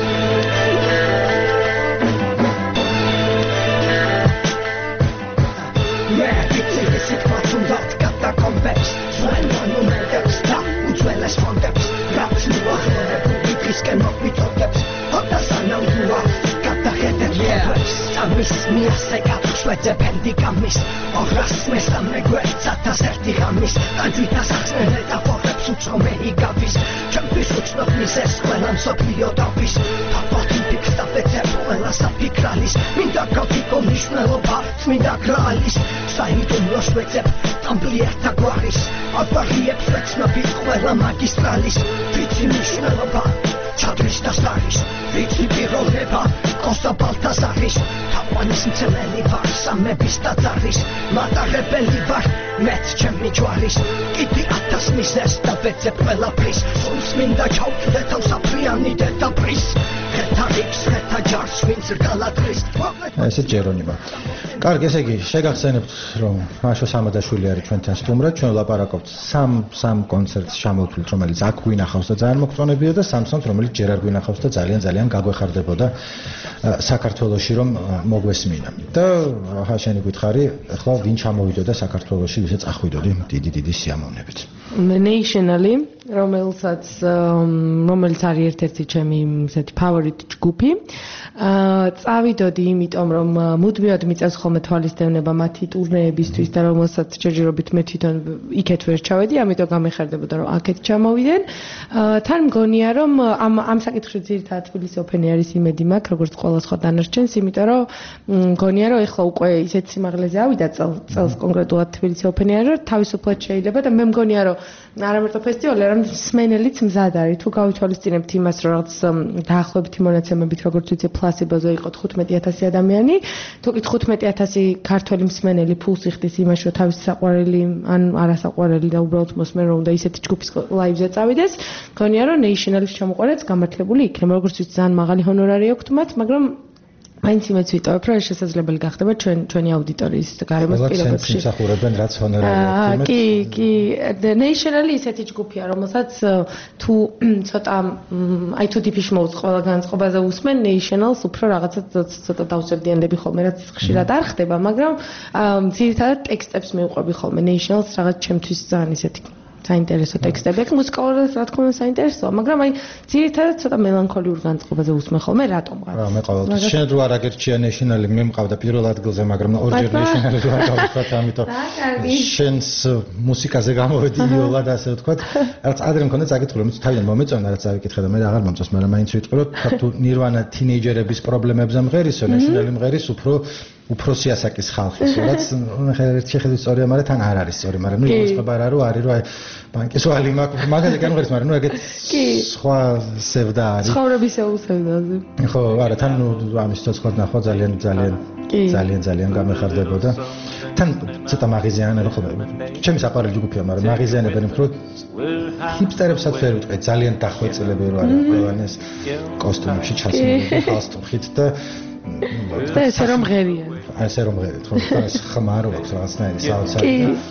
Miasse katsuete pendikamis Orras mestamme gweltsata sertigamis Kanjuita saksmeneta forreps utsome igavis Čempis utsnot mises Kvelan soplio tapis Tapatin stafete Puela sapikralis Minda kafiko nishmeloba Minda kralis Saintum los vecep Tamblieta guaris Apariep flexna bit Kvela magistralis Vici nishmeloba Čadris da staris Vici biroleba Kosta Baltasaris Tapanis mceleli var Samebis tataris Mata rebeli var Met čemmi čuaris Kiti atas mises Da vece kvela pris Suns minda čaut Leta usapriani deta pris Reta riks Reta jars Vincer galatris ესე ჯერონიმო. კარგი, ესე იგი, შეგახსენებთ, რომ მაშო სამადაშვილი არის ჩვენთან სტუმრად, ჩვენ ვლაპარაკობთ სამ სამ კონცერტს ჩამოვთვლით, რომელიც აქ გვინახავს და ძალიან მოგწონებია და სამსამს, რომელიც ჯერ არ გვინახავს და ძალიან ძალიან გაგვეხარდებოდა საქართველოში რომ მოგვესმინა. და ახლა შენი გითხარი, ახლა ვინ ჩამოვიდოდა საქართველოში, ვისაც ახვიდოდი დიდი დიდი სიამოვნებით. Nationally, რომელსაც რომელიც არის ერთ-ერთი ჩემი ესეთი power ფავორიტ ჯგუფი. აა წავიდოდი, იმიტომ რომ მუდმივად მიწევს ხოლმე თვალის დევნება მათი ტურნეებისთვის და რომელსაც ჯერჯერობით მე თვითონ იქეთ ვერ ჩავედი, ამიტომ გამეხარდებოდა რომ აქეთ ჩამოვიდენ. თან მგონია რომ ამ ამ საკითხში ძირითადად თბილისის ოფენი არის იმედი მაქვს, როგორც ყველა სხვა დანარჩენს, იმიტომ რომ მგონია რომ ეხლა უკვე ისეთ სიმაღლეზე ავიდა წელს კონკრეტულად თბილისის ოფენი არის, რომ თავისუფლად შეიძლება და მე მგონია რომ არა მარტო ფესტივალი, არამედ მსმენელიც მზად არის. თუ გავითვალისწინებთ იმას, რომ რაღაც დაახლოებითი მონაცემებით, როგორც ვიცი, პლასიბოზე იყო თხუთმეტი ათასი ადამიანი, თუ კი თხუთმეტი ათასი ქართველი მსმენელი ფულს იხდის იმაში, რომ თავისი საყვარელი ან არასაყვარელი და უბრალოდ მოსმენ რომ უნდა ისეთი ჯგუფის ლაივზე წავიდეს, მგონია რომ ნეიშნალის ჩამოყვანაც გამართლებული იქნება, როგორც ვიცი, ძალიან მაღალი ჰონორარი აქვთ მათ, მაგრამ მაინც იმეც ვიტოვებ, რომ შესაძლებელი გახდება ჩვენ ჩვენი აუდიტორიის გარემოს პირობებში. მსახურებენ რაც ჰონორარი აქვთ. კი, კი, ნეიშნალი ისეთი ჯგუფია, რომელსაც თუ ცოტა აი თუ დიფიში მოუწ ყველა განწყობაზე უსმენ ნეიშნალს უფრო რაღაცა ცოტა დავსებდიანდები ხოლმე, რაც ხშირად არ ხდება, მაგრამ ძირითადად ტექსტებს მივყვები ხოლმე ნეიშნალს რაღაც ჩემთვის ძალიან ისეთი საინტერესო ტექსტები აქვს, მუსიკალურად რა თქმა უნდა საინტერესოა, მაგრამ აი ძირითადად ცოტა მელანქოლიურ განწყობაზე უსმენ ხოლმე, რატომღაც. რა, მე ყოველთვის შენ რო არ აგერჩია ნეიშნალი, მე მყავდა პირველ ადგილზე, მაგრამ ორჯერ ნეიშნალი რო აღავთქვათ, ამიტომ შენს მუსიკაზე გამოვედი იოლად, ასე ვთქვათ. რაც ადრე მქონდა წაკითხული, რომ თავიდან მომეწონა, რაც ავიკითხე და მე აღარ მომწონს, მაგრამ მაინც ვიტყვი, რომ თუ ნირვანა თინეიჯერების პრობლემებზე მღერისო, ნეიშნალი მღერის უფრო უფროსი ასაკის ხალხის, რაც ხა ერთ შეხედვით სწორია, მაგრამ თან არ არის სწორი, მაგრამ ნუ იწყება რა რო არის, რომ აი ბანკის ვალი მაქვს, მაგაზე განმღერის, მაგრამ ნუ ეგეთ სხვა სევდა არის. ცხოვრების ეუსევდაზე. ხო, არა, თან ნუ ამის ცოცხლად ნახვა ძალიან ძალიან ძალიან ძალიან გამეხარდებოდა. თან ცოტა მაღიზიანი რა ხო, ჩემი საყვარელი ჯგუფია, მაგრამ მაღიზიანებენ უფრო ჰიპსტერებსაც ვერ ვიტყვი, ძალიან დახვეწილები რო არის ყველანეს კოსტუმებში ჩასმული ხალხით და და ესე რომ ღერიან. აი ესე რომ ღერით, ხო, ეს ხმარო აქვს რაღაცნაირი საოცარი.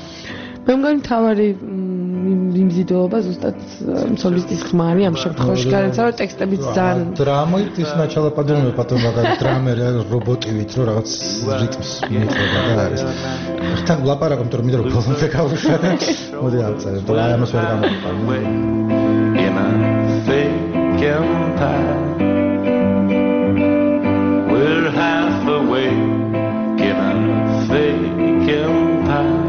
მე მგონი თავარი იმზიდულობა ზუსტად სოლისტის ხმარი ამ შემთხვევაში გარეცა რომ ტექსტებიც ძალიან დრამით ის ნაჩალაპადრონია პატონ მაგარი დრამერი რობოტივით რომ რაღაც რიტმს მიყვება და არის. თან ლაპარაკობ თორემ მინდა რომ ბოლომდე გავუშვა და მოდი ავწერე და აი ამას ვერ გამოვიყავ. We're half awake in a fake empire.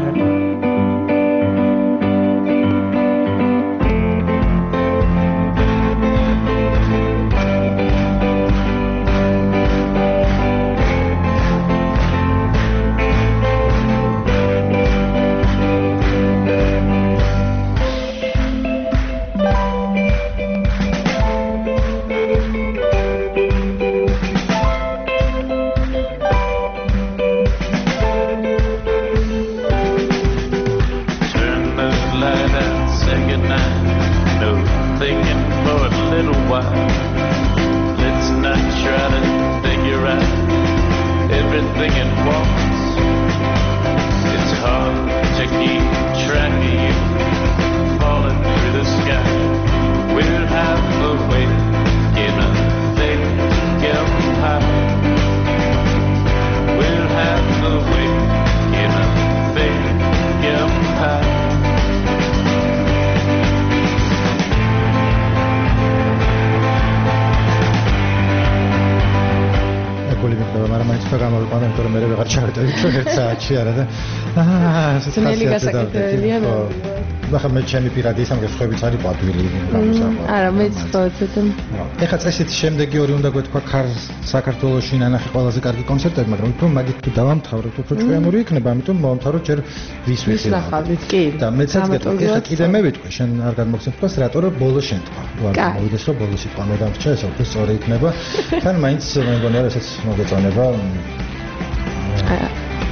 საათში არა და აა ძნელი გასაკეთებელია მე. ახლა მე ჩემი პირადი ისამ გესხვებით არის პატვილი გამოსახვა. არა, მეც ხო ცოტა. ეხლა წესით შემდეგი ორი უნდა გვეთქვა ქარ საქართველოში ნანახი ყველაზე კარგი კონცერტები, მაგრამ უფრო მაგით თუ დავამთავრებთ, უფრო ჭკვიანური იქნება, ამიტომ მომთავროთ ჯერ ვის ვის ნახავთ, კი. და მეცაც გეტყვი, ეხლა კიდე მე ვიტყვი, შენ არ გამოგცემ თქვას, რატო რომ ბოლო შენ თქვა. ვარ მოვიდეს რომ ბოლო სიტყვა მოდამრჩა, ეს უფრო სწორი იქნება. თან მაინც მე მგონია რომ ესეც მოგეწონება. აა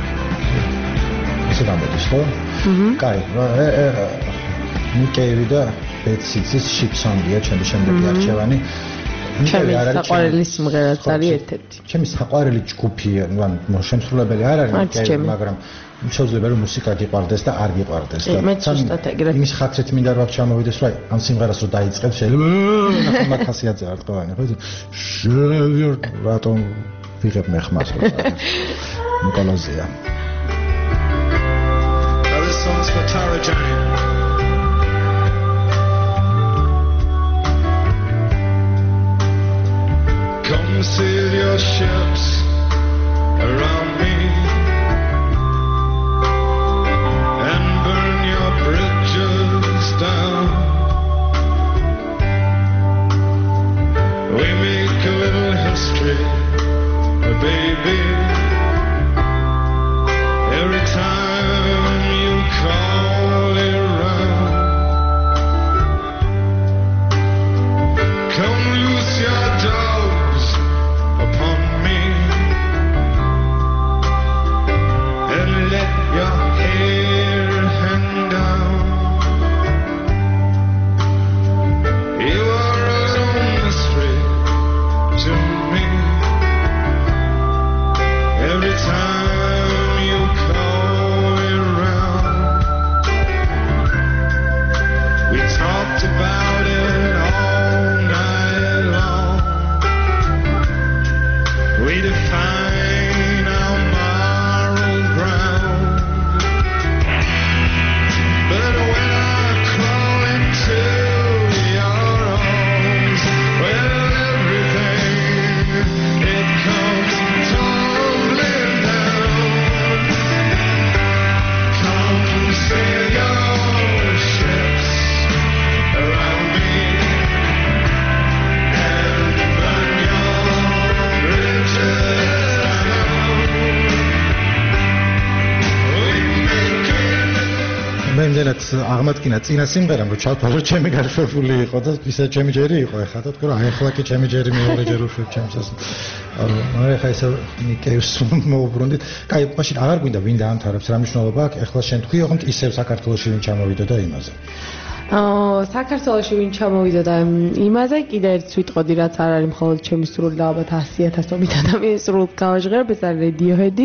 ისე გამოდის ხო? აჰა. კაი, ნიკეევი და ბეციცის შიფსონია ჩემი შემდეგი არჩევანი. ჩემი საყვარელი სიმღერაც არის ერთ-ერთი. ჩემი საყვარელი ჯგუფია, ანუ შემსრულებელი არ არის ნიკეევი, მაგრამ შეიძლება რომ მუსიკა გიყვარდეს და არ გიყვარდეს და მეც ზუსტად ეგრეთ. იმის ხათრით მინდა რომ ჩამოვიდეს, რომ ამ სიმღერას რო დაიწყებს, შეიძლება ნახე მაგ ხასიათზე არ თქვენი, ხო? შეიძლება რატომ ვიღებ მე ხმას რო ნიკოლოზია. Songs for Tara Johnny. მე იმდენად აღმადგინა წინა სიმღერამ რომ ჩავთვალე რომ ჩემი გარშემული იყო და ისე ჩემი ჯერი იყო ეხლა და თქვა აი ეხლა კი ჩემი ჯერი მეორე ჯერ უშვებ ჩემს ასე აი ეხლა ისე ნიკეus მოუბრუნდით კაი მაშინ აღარ გვინდა ვინ დაამთავრებს რა მნიშვნელობა აქვს ეხლა შენ თქვი რომ ისევ საქართველოში ვინ ჩამოვიდა და იმაზე აა საქართველოში ვინ ჩამოვიდა და იმაზე კიდე ერთ ვიტყოდი რაც არ არის მხოლოდ ჩემი სრული და ალბათ ასი ათასობით ადამიანის სრულად გავაჟღერებ ეს არის Radiohead-ი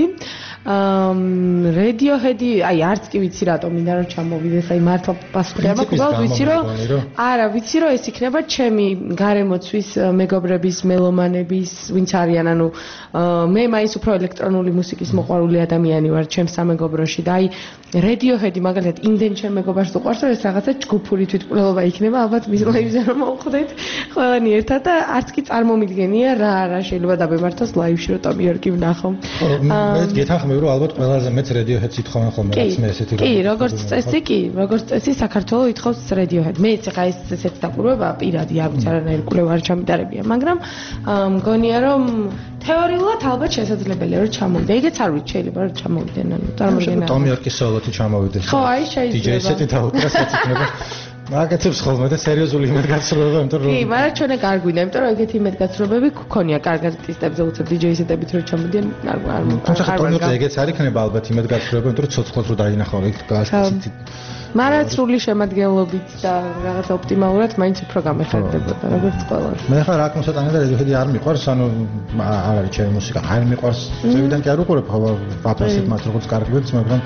აა Radiohead-ი აი არც კი ვიცი რატომ მინდა რომ ჩამოვიდეს აი მართლა პასუხი არ მაქვს უბრალოდ ვიცი რომ არა ვიცი რომ ეს იქნება ჩემი გარემოცვის მეგობრების მელომანების ვინც არიან ანუ მე მაინც უფრო ელექტრონული მუსიკის მოყვარული ადამიანი ვარ ჩემს სამეგობროში და აი Radiohead-ი მაგალითად იმდენ ჩემ მეგობარს უყვარს რომ ეს რაღაცა ჯგუფური თვითმკვლელობა იქნება ალბათ მის ლაივზე რომ მოვხვდეთ ყველანი ერთად და არც კი წარმომიდგენია რა რა შეიძლება დამემართოს ლაივში რომ ტომი იორკი ვნახო მე გეთანხმები რომ ალბათ ყველაზე მეც Radiohead-ს ითხოვენ ხოლმე რაც მე ესეთი კი როგორც წესი კი როგორც წესი საქართველოს ითხოვს Radiohead მე ეხა ეს ესეთი დაკვირვება პირადი არ ვიცი არანაირი კვლევა არ ჩამიტარებია მაგრამ მგონია რომ თეორიულად ალბათ შესაძლებელია რომ ჩამოვიდე ეგეც არ ვიცი შეიძლება რომ ჩამოვიდნენ ანუ წარმოგენა ტომი იორკის სოლოთი ჩამოვიდეს ხო აი შეიძლება დი-ჯეი სეტი დაუკრას ეს იქნება მაგეთებს ხოლმე და სერიოზული იმედგაცრუება იმიტომ რომ კი მაგრამ ჩვენ ეგ არ გვინდა იმიტომ რომ ეგეთი იმედგაცრუებები გქონია კარგ არტისტებზე უცებ დი-ჯეი სეტებით რომ ჩამოდიან არ არ თუმცა ტომი ეგეც არ იქნება ალბათ იმედგაცრუება იმიტომ რომ ცოცხლად რო დაინახავ იქ გასწიცით მაგრამ სრული შემადგენლობით და რაღაც ოპტიმალურად მაინც უფრო გამეხარდებოდა როგორც ყველა. მე ხარ რა კონსერტანი და Radiohead-ი არ მიყვარს, ანუ არ არის ჩემი მუსიკა, არ მიყვარს. ზევიდან კი არ უყურებ, ხო ვაფასებ მათ როგორც კარგებს, მაგრამ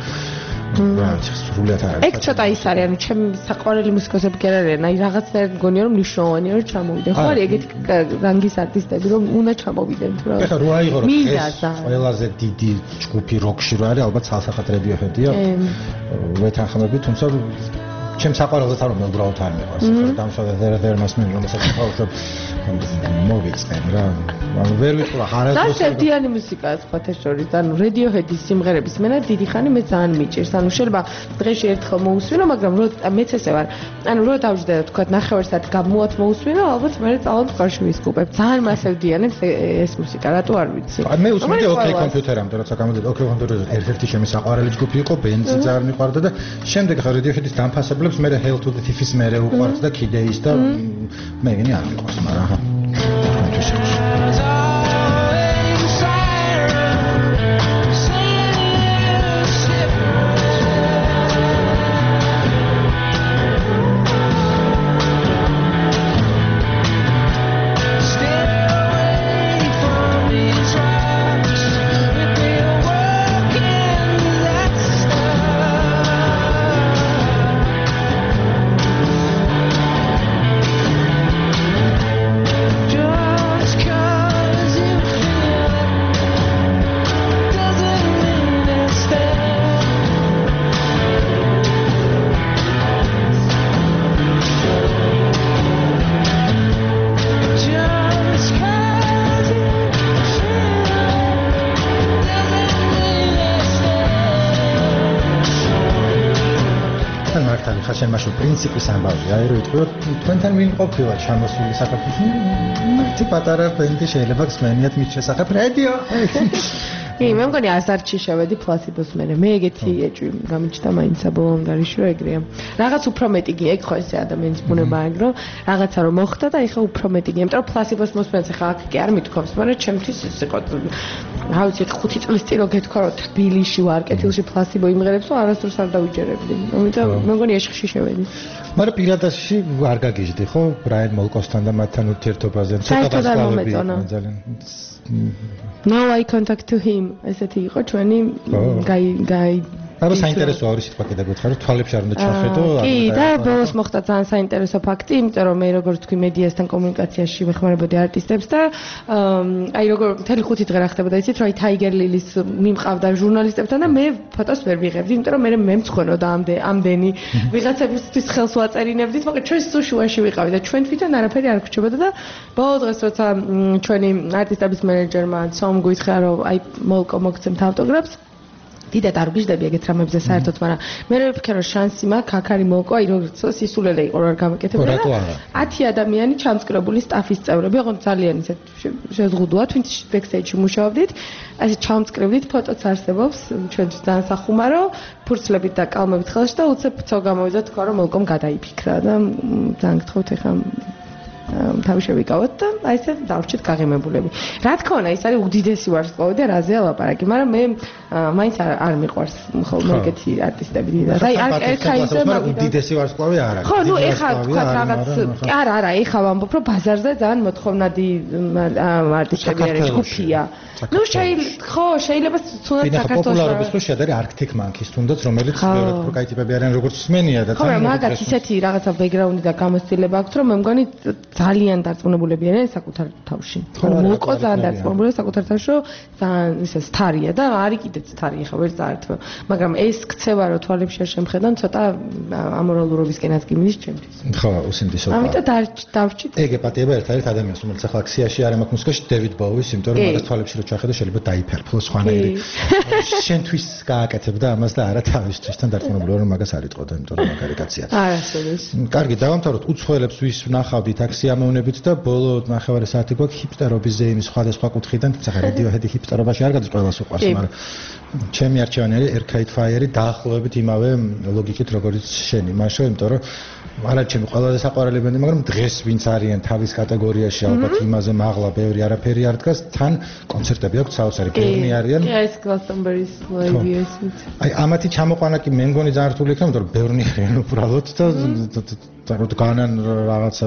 რაც სრულად არ არის. ეგ ცოტა ის არის, ანუ ჩემი საყვარელი მუსიკოსები კი არ არიან, აი რაღაცნაირად მგონია რომ მნიშვნელოვანია რომ ჩამოვიდნენ. ხო არის ეგეთი რანგის არტისტები რომ უნდა ჩამოვიდნენ თუ რა. ეხლა რო აიღო რომ ეს ყველაზე დიდი ჯგუფი როკში რო არის, ალბათ ცალსახად Radiohead-ია. ვეთანხმები, თუმცა ჩემ საყვარელზე თარ რომ უბრალოდ არ მიყვარს. ეხლა დამშავდა there there must be რომელსაც ხავშობ მოვიქცენ რა. ანუ ვერ ვიტყვა ხარაზოს. და ერთიანი მუსიკაა სხვათა შორის. ანუ Radiohead-ის სიმღერების მენა დიდი ხანი მე ძალიან მიჭირს. ანუ შეიძლება დღეში ერთხელ მოусვინო, მაგრამ რო მეც ესე ვარ. ანუ რო დავждე და თქვა ნახევარსად გამოათ მოусვინო, ალბათ მე წავად ხარში ვისკუპებ. ძალიან მასევდიანებს ეს მუსიკა, რატო არ ვიცი. მე უსმენდი OK კომპიუტერამდე, როცა გამოდიოდა OK კომპიუტერზე ერთ-ერთი ჩემი საყვარელი ჯგუფი იყო, Benz-ი ძალიან მიყვარდა და შემდეგ ხა Radiohead-ის დამფასებლებს მე Hail to the Thief-ის მე უყვართ და კიდეის და მე გენი არ მიყვარს, მაგრამ ახლა შენ მაშინ პრინციპის ამბავი აი რო იტყვი რომ თქვენთან ვინ ყოფილა ჩამოსული საქართველოში მარტი პატარა ბენდი შეიძლება გსმენიათ მის შესახებ რადიო კი მე მგონი აზარჩი შევედი პლასიბოს მერე მე ეგეთი ეჭვი გამიჩნდა მაინც საბოლოო ანგარიში რომ ეგრეა რაღაც უფრო მეტი კი ეგ ხო ესე ადამიანის ბუნებაა ეგ რომ რაღაცა რომ მოხდა და ეხა უფრო მეტი კი იმიტომ რომ პლასიბოს მოსმენს ეხა აქ კი არ მithქვამს მაგრამ ჩემთვის ეს იყო რა ვიცი ხუთი წლის წინ რო გეთქვა რომ თბილისში ვარ კეთილში პლასიბო იმღერებს რომ არასდროს არ დავიჯერებდი ამიტომ მე მგონი ეშხში შევედი მაგრამ პირადაში არ გაგიჟდი ხო ბრაიან მოლკოსთან და მათთან ურთიერთობაზე ცოტა დასწავლები ძალიან no eye contact to him ესეთი იყო ჩვენი გაი გაი აბა საინტერესო არის სიტყვა კიდე გითხრა რომ თვალებში არ უნდა ჩახედო კი და ბოლოს მოხდა ძალიან საინტერესო ფაქტი იმიტომ რომ მე როგორც თქვი მედიასთან კომუნიკაციაში ვეხმარებოდი არტისტებს და აი როგორ მთელი ხუთი დღე რა ხდებოდა იცით რომ აი Tiger Lily-ს მიმყავდა ჟურნალისტებთან და მე ფოტოს ვერ ვიღებდი იმიტომ რომ მე მე მცხვენოდა ამდე ამდენი ვიღაცებისთვის ხელს ვაწერინებდით მაგრამ ჩვენ სულ შუაში ვიყავი და ჩვენ თვითონ არაფერი არ გრჩებოდა და ბოლო დღეს როცა ჩვენი არტისტების მენეჯერმა სომ გითხრა რომ აი მოლკო მოგცემთ ავტოგრაფს დიდად არ ვგიჟდები ეგეთ რამებზე საერთოდ, მაგრამ მე რა ვფიქრე რომ შანსი მაქვს, აქ არის მოკვა, აი როგორც სისულელე იყო რა გამეკეთებინა და ათი ადამიანი ჩამწკრებული სტაფის წევრები, ოღონდ ძალიან ისეთ შეზღუდულად, ვინც ბექსტეიჯში მუშაობდით, ასე ჩამწკრივდით, ფოტოც არსებობს, ჩვენთვის ძალიან სახუმარო, ფურცლებით და კალმებით ხელში და უცებ ცო გამოვიდა თქვა რომ მოლკომ გადაიფიქრა და ძალიან გთხოვთ ეხლა თავი შევიკავოთ და აი ესე დავრჩით გაღიმებულები. რა თქმა უნდა, ის არის უდიდესი ვარსკვლავი და რაზეა ლაპარაკი, მაგრამ მე მაინც არ მიყვარს ხოლმე ეგეთი არტისტები და აი ეხა ისე უდიდესი ვარსკვლავი არ არის. ხო, ნუ ეხა თქვა რაღაც არა, არა, ეხა ვამბობ რომ ბაზარზე ძალიან მოთხოვნადი არტისტები არის, ჯგუფია. ნუ შეიძლება ხო, შეიძლება თუნდაც საქართველოს პოპულარობის დროს შეადარი Arctic Monkeys თუნდაც რომელიც მეორე უფრო ტიპები არიან როგორც მსმენია და თან ხო, მაგათ ისეთი რაღაცა ბექგრაუნდი და გამოცდილება აქვს რომ მე მგონი ძალიან დარწმუნებულები არიან საკუთარ თავში. მოკო ძალიან დარწმუნებულია საკუთარ თავში, რომ ძალიან ისე სტარია და არის კიდეც სტარი ხა ვერ წაერთვა. მაგრამ ეს ქცევა რო თვალებში არ შემხედან, ცოტა ამორალურობისკენაც გიმის ჩემთვის. ხო, უსინდისობა. ამიტომ დავრჩით. ეგ ეპატიება ერთ-ერთ ადამიანს, რომელიც ახლა აქსიაში არ ამაქვს მუსიკაში, დევიდ ბოუის, იმიტომ რომ მაგას თვალებში რო ჩახედა შეიძლება დაიფერფლო სხვანაირი. შენთვის გააკეთებ და ამას და არა თავისთვის თან დარწმუნებული რომ მაგას არ იტყოდა, იმიტომ რომ მაგარი კაცია. არასოდეს. კარგი, დავამთავროთ უცხოელებს ვის ვნახავდით აქსი ამოვნებით და ბოლო ნახევარი საათი გვაქვს ჰიპსტერობის ზეიმის სხვადასხვა კუთხიდან, თუმცა Radiohead-ი ჰიპსტერობაში არ გადის ყველას უყვარს, მაგრამ ჩემი არჩევანი არის Arcade Fire-ი დაახლოებით იმავე ლოგიკით როგორც შენი, მაშინ იმიტომ რომ არა ჩემი ყველაზე საყვარელი ბენდი, მაგრამ დღეს ვინც არიან თავის კატეგორიაში ალბათ იმაზე მაღლა ბევრი არაფერი არ დგას, თან კონცერტები აქვს საოცარი, ბევრი არიან. კი, ეს Glastonbury-ის ლაივი ესეც. აი ამათი ჩამოყვანა კი მე მგონი ძალიან რთული იქნება, იმიტომ რომ ბევრი არიან უბრალოდ და და განან რაღაცა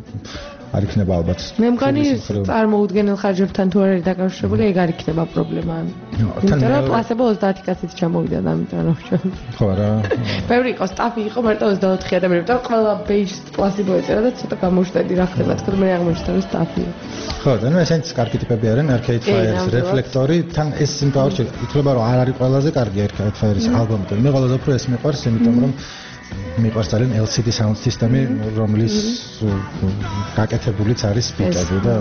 არ იქნება ალბათ. მე მგონი წარმოუდგენელ ხარჯებთან თუ არ არის დაკავშირებული, ეგ არ იქნება პრობლემა. იმიტომ რომ პლასებო ოცდაათი კაცით ჩამოვიდა და ამიტომ რომ ხო რა. ბევრი იყო, სტაფი იყო მარტო ოცდაოთხი ადამიანი, იმიტომ რომ ყველა ბეიჯს პლასებო ეწერა და ცოტა გამოშტედი რა ხდება, თქო მე აღმოჩნდა რომ სტაფია. ხო, და ნუ ესენც კარგი ტიპები არიან, Arcade Fire-ის რეფლექტორი, თან ეს სიმპაურჩი, ითვლება რომ არ არის ყველაზე კარგი Arcade Fire-ის ალბომი, მე ყველაზე უფრო ეს მიყვარს, იმიტომ რომ მიყვარს ძალიან L C D sound system-ი, რომლის გაკეთებულიც არის სპიკერი და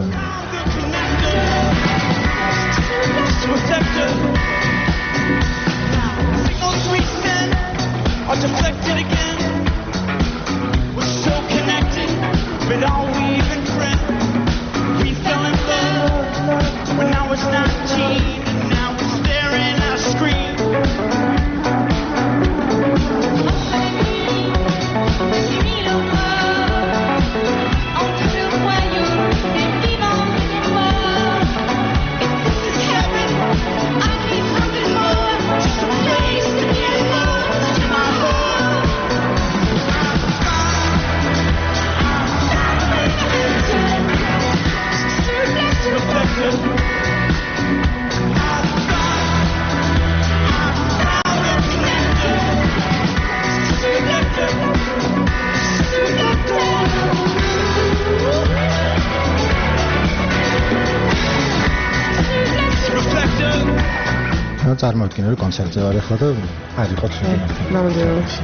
წარმოვიდგინე რომ კონცერტზე ვარ ახლა და არ იყო ცუდი. ნამდვილად.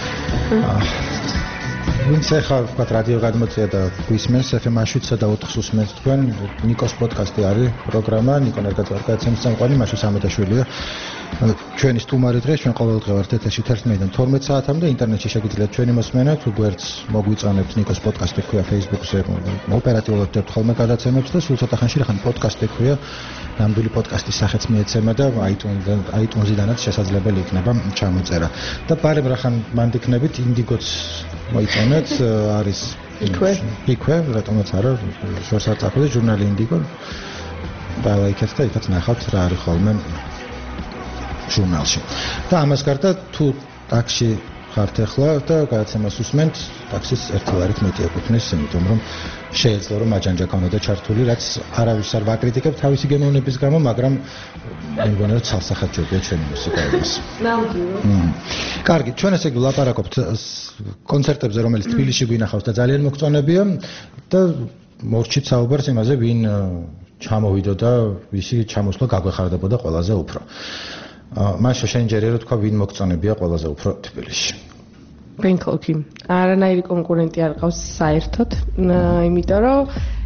ვინც ახლა ვთქვათ რადიო გადმოწია და გვისმენს ეფ ემ შვიდსა და ოთხს უსმენთ თქვენ, ნიკოს პოდკასტი არის პროგრამა, ნიკო ნერგატვარკაცემს წამყვანი მაშინ სამეტაშვილია. ჩვენი სტუმარი დღეს ჩვენ ყოველდღე ვართ ეთერში თერთმეტიდან თორმეტ საათამდე ინტერნეტში შეგიძლიათ ჩვენი მოსმენა, თუ გვერდს მოგვიწონებთ ნიკოს პოდკასტი ქვია Facebook-ზე, ოპერატიულად ვდებთ ხოლმე გადაცემებს და სულ ცოტა ხანში რახან პოდკასტი ქვია, ნამდვილი პოდკასტის სახეც მიეცემა და iTunes-დან iTunes-დანაც შესაძლებელი იქნება ჩამოწერა. და ბარემ რახან მანდ იქნებით ინდიგოც მოიწონეთ, არის იქვე, იქვე, რატომაც არა, შორს არ წახვიდე ჟურნალი ინდიგო. და ლაიქეთ და იქაც ნახავთ რა არის ხოლმე ჟურნალში. და ამას გარდა თუ ტაქსში ხართ ახლა და გადაცემას უსმენთ, ტაქსის ერთი ლარით მეტი ეკუთვნის, იმიტომ რომ შეიძლება რომ აჯანჯაკანო და ჩართული, რაც არავის არ ვაკრიტიკებ თავისი გემოვნების გამო, მაგრამ მე მგონი რომ ცალსახადჯობია ჩვენი მუსიკა ეს. ნამდვილად. კარგი, ჩვენ ესე ვლაპარაკობთ კონცერტებზე, რომელიც თბილისში გვინახავს და ძალიან მოგწონებია და მორჩით საუბარს იმაზე, ვინ ჩამოვიდა და ვისი ჩამოსვლა გაგვეხარდებოდა ყველაზე უფრო. მაშინ შენ ჯერე რო თქვა ვინ მოგწონებია ყველაზე უფრო თბილისში. Pink Clocky. არანაირი კონკურენტი არ ყავს საერთოდ, იმიტომ რომ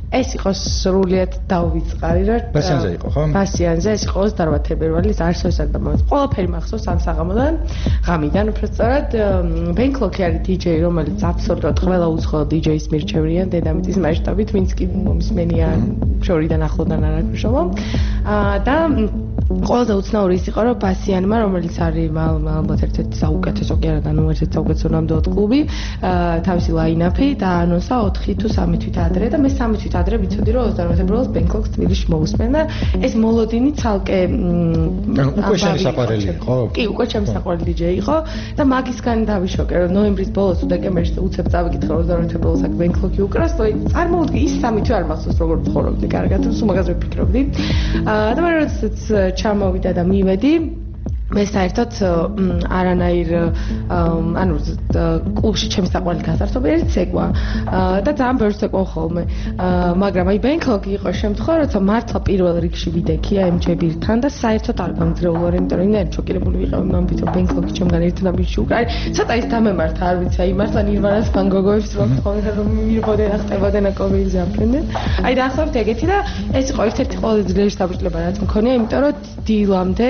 ეს იყოს სრულიად დავიწყარი რა. ბასიანზე იყო, ხო? ბასიანზე ეს იყო ოცდაოთხ თებერვალის არსოსად და მომწ. ყველაფერი მახსოვს ამ საღამოდან, ღამიდან უბრალოდ ბენკლოკი არის დიჯეი, რომელიც აბსოლუტურად ყველა უცხოელ დიჯეის მირჩევრიან დედამიწის მასშტაბით, ვინც კი მომისმენია შორიდან ახლოდან არ აქვს შოვა. და ყველაზე უცნაური ის იყო, რომ ბასიანმა, რომელიც არის ალბათ ერთ-ერთი საუკეთესო კი არა, ანუ ერთ-ერთი საუკეთესო ნამდვილად კლუბი, თავისი ლაინაპი დაანონსა ოთხი თუ სამი თვით ადრე და მე სამი თვით ადრე ვიცოდი, რომ ოცდაოთხ თებერვალს ბენკლოკს თბილისში მოусმენ და ეს მოლოდინი ცალკე უკვე ჩემი საყვარელი იყო. კი, უკვე ჩემი საყვარელი დიჯეი იყო და მაგისგან დავიშოკე, რომ ნოემბრის ბოლოს თუ დეკემბერში უცებ წავიკითხე ოცდაოთხ თებერვალს აქ ბენკლოკი უკრას, და წარმოვიდგინე ის სამი თვე არ მახსოვს როგორ ვცხოვრობდი, კარგად, სულ მაგაზე ვფიქრობდი. და მე როდესაც ჩამოვიდა და მივედი მე საერთოდ არანაირ ანუ კლუბში ჩემს საყვარელი გასართობი არის ცეკვა და ძალიან ბევრს ცეკვავ ხოლმე მაგრამ აი ბენკლოკი იყო შემთხვევა როცა მართლა პირველ რიგში ვიდექი ამ ჯებირთან და საერთოდ არ გამძრეულო იმიტომ რომ ინერ შოკირებული ვიყავი მამბით რომ ბენკლოკი ჩემგან ერთად ამბიში უკრა ცოტა ის დამემართა არ ვიცი აი მართლა ნირვანას ვან გოგოებს რომ ხოლმე რომ მირბოდენ ახტებოდენ აკოვეიზე აფრენდნენ აი დაახლოებით ეგეთი და ეს იყო ერთ-ერთი ყველაზე ძლიერი საბჭოება რაც მქონია იმიტომ რომ დილამდე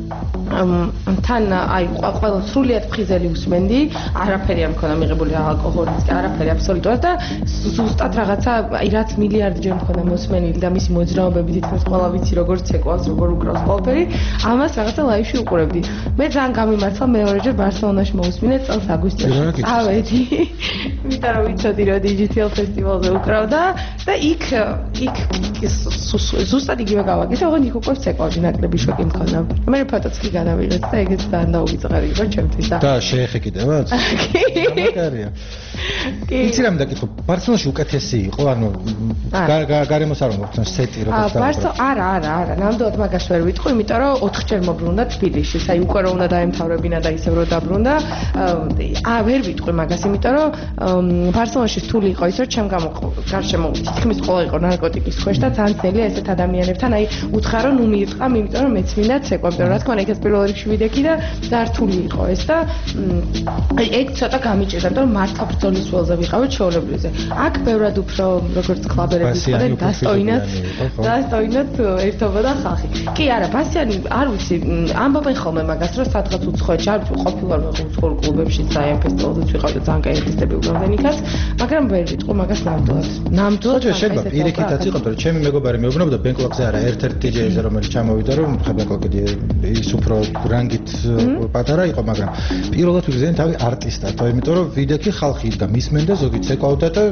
თან აი ყველა სრულიად ფხიზელი უსმენდი, არაფერი არ მქონდა მიღებული ალკოჰოლიც კი არაფერი აბსოლუტურად და ზუსტად რაღაცა აი რაც მილიარდჯერ მქონდა მოსმენილი და მისი მოძრაობები თითქმის ყველა ვიცი როგორ ცეკვავს, როგორ უკრავს ყველაფერი, ამას რაღაცა ლაივში უყურებდი. მე ძალიან გამიმართლა მეორეჯერ ბარსელონაში მოусმინე წელს აგვისტოში. ავედი. იმიტომ რომ ვიცოდი რომ Digital Festival-ზე უკრავდა და იქ იქ ზუსტად იგივე გავაკეთე, ოღონდ იქ უკვე ცეკვავდი ნაკლები შოკი მქონდა. მე ფოტოც კი გადავიღეთ და ეგეც ძალიან დაუვიწყარი იყო ჩემთვის და და შეეხე კიდევაც? კი. მაგარია. კი. იცი რამე დაკითხო, ბარსელონაში უკეთესი იყო, ანუ გარემოს არ უნდა სეტი როგორც და ბარსო არა, არა, არა, ნამდვილად მაგას ვერ ვიტყვი, იმიტომ რომ ოთხჯერ მოbrunდა თბილისში, აი უკვე რომ უნდა დაემთავრებინა და ისევ რომ დაბრუნდა, აა ვერ ვიტყვი მაგას, იმიტომ რომ ბარსელონაში რთული იყო ის, რომ ჩემ გარშემო თითქმის ყველა იყო ნარკოტიკის ქვეშ და ძალიან ძნელია ესეთ ადამიანებთან, აი უთხარო ნუ მიირყამ, იმიტომ რომ მეც მინდა ცეკვა, იმიტომ რომ რა თქმა უნდა ეს პირველ რიგში ვიდექი და დართული იყო ეს და აი ეგ ცოტა გამიჭირდა, რომ მართლა ბრძოლის ველზე ვიყავით ჩვეულებრივზე. აქ ბევრად უფრო როგორც კლაბერები იყო და დასტოინად დასტოინად ერთობოდა ხალხი. კი არა, ბასიანი არ ვიცი, ამბობენ ხოლმე მაგას, რომ სადღაც უცხოეთში არ ყოფილვარ უცხოურ კლუბებში და ამ ფესტივალზეც ვიყავდი ძალიან კაი არტისტები უბრალოდ იქაც, მაგრამ ვერ ვიტყვი მაგას ნამდვილად. ნამდვილად შეიძლება პირიქითაც იყო, რომ ჩემი მეგობარი მეუბნებოდა ბენკლოკზე არა, ერთ-ერთი დიჯეიზე რომელიც ჩამოვიდა, რომ ბენკლოკი ის უფრო რანგით პატარა იყო, მაგრამ პირველად ვიგზავნა თავი არტისტად, იმიტომ რომ ვიდექი ხალხი იდგა მისმენ და ზოგი ცეკვავდა და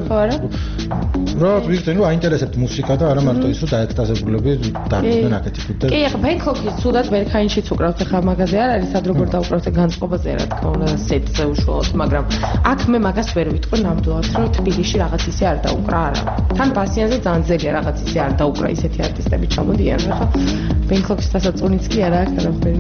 რა ვიგზავნა, რომ აინტერესებთ მუსიკა და არა მარტო ის, რომ დაექსტაზებულები დარბდნენ აქეთი ფით და კი, ახლა ბენკლოკი სულად ბერქაინშიც უკრავთ, ახლა მაგაზე არ არის, სად როგორ დაუკრავთ განწყობაზე რა თქმა უნდა სეტზე უშუალოდ, მაგრამ აქ მე მაგას ვერ ვიტყვი ნამდვილად, რომ თბილისში რაღაც ისე არ დაუკრა არა. თან ბასიანზე ძალიან ძეგლია რაღაც ისე არ დაუკრა ისეთი არტისტები ჩამოდიან, ახლა ბენკლოკის დასაწყუნიც კი არა აქ არაფერი.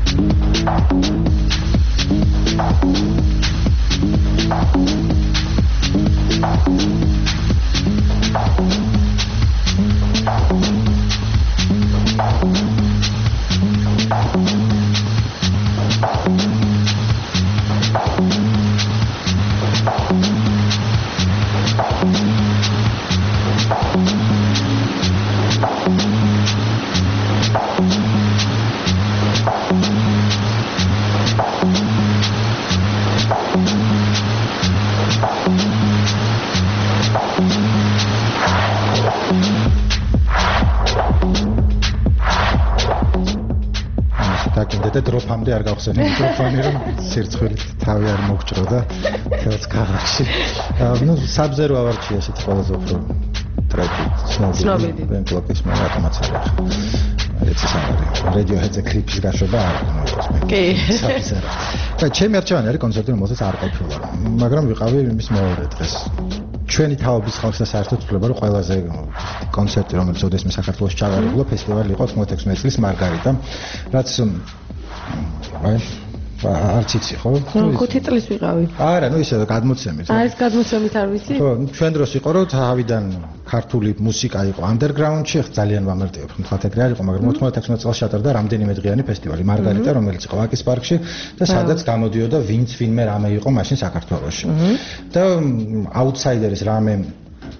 და დროფამდე არ გავხსენე მიკროფონი რომ სირცხვილით თავი არ მოგჭრო და თელს კაღაში. ნუ საბზერო ავარჩია ესეთი ყველაზე უფრო ტრეკი ცნობილი ბენკლოკის მე რატომაც არ ახლა. ეცი სამარი Radiohead-ზე კლიპის გაშვება არ არის მე. კი. და ჩემი არჩევანი არის კონცერტი რომელსაც არ ყოფილა, მაგრამ ვიყავი იმის მეორე დღეს. ჩვენი თაობის ხალხს და საერთოდ ვთვლება რომ ყველაზე კონცერტი რომელიც ოდესმე საქართველოში ჩავარებულა ფესტივალი იყო ოცდაექვსი წლის მარგარიტა, რაც აი არც იცი ხო? ხუთი წლის ვიყავი. არა, ნუ ისე გადმოცემით. არის გადმოცემით არ ვიცი? ხო, ჩვენ დროს იყო რომ თავიდან ქართული მუსიკა იყო underground-ში, ძალიან ვამარტივებ, თქვათ ეგრე არ იყო, მაგრამ ოცდაექვსი წელს ჩატარდა რამდენიმე დღიანი ფესტივალი მარგარიტა, რომელიც იყო ვაკის პარკში და სადაც გამოდიოდა ვინც ვინმე რამე იყო მაშინ საქართველოში. და აუთსაიდერის რამე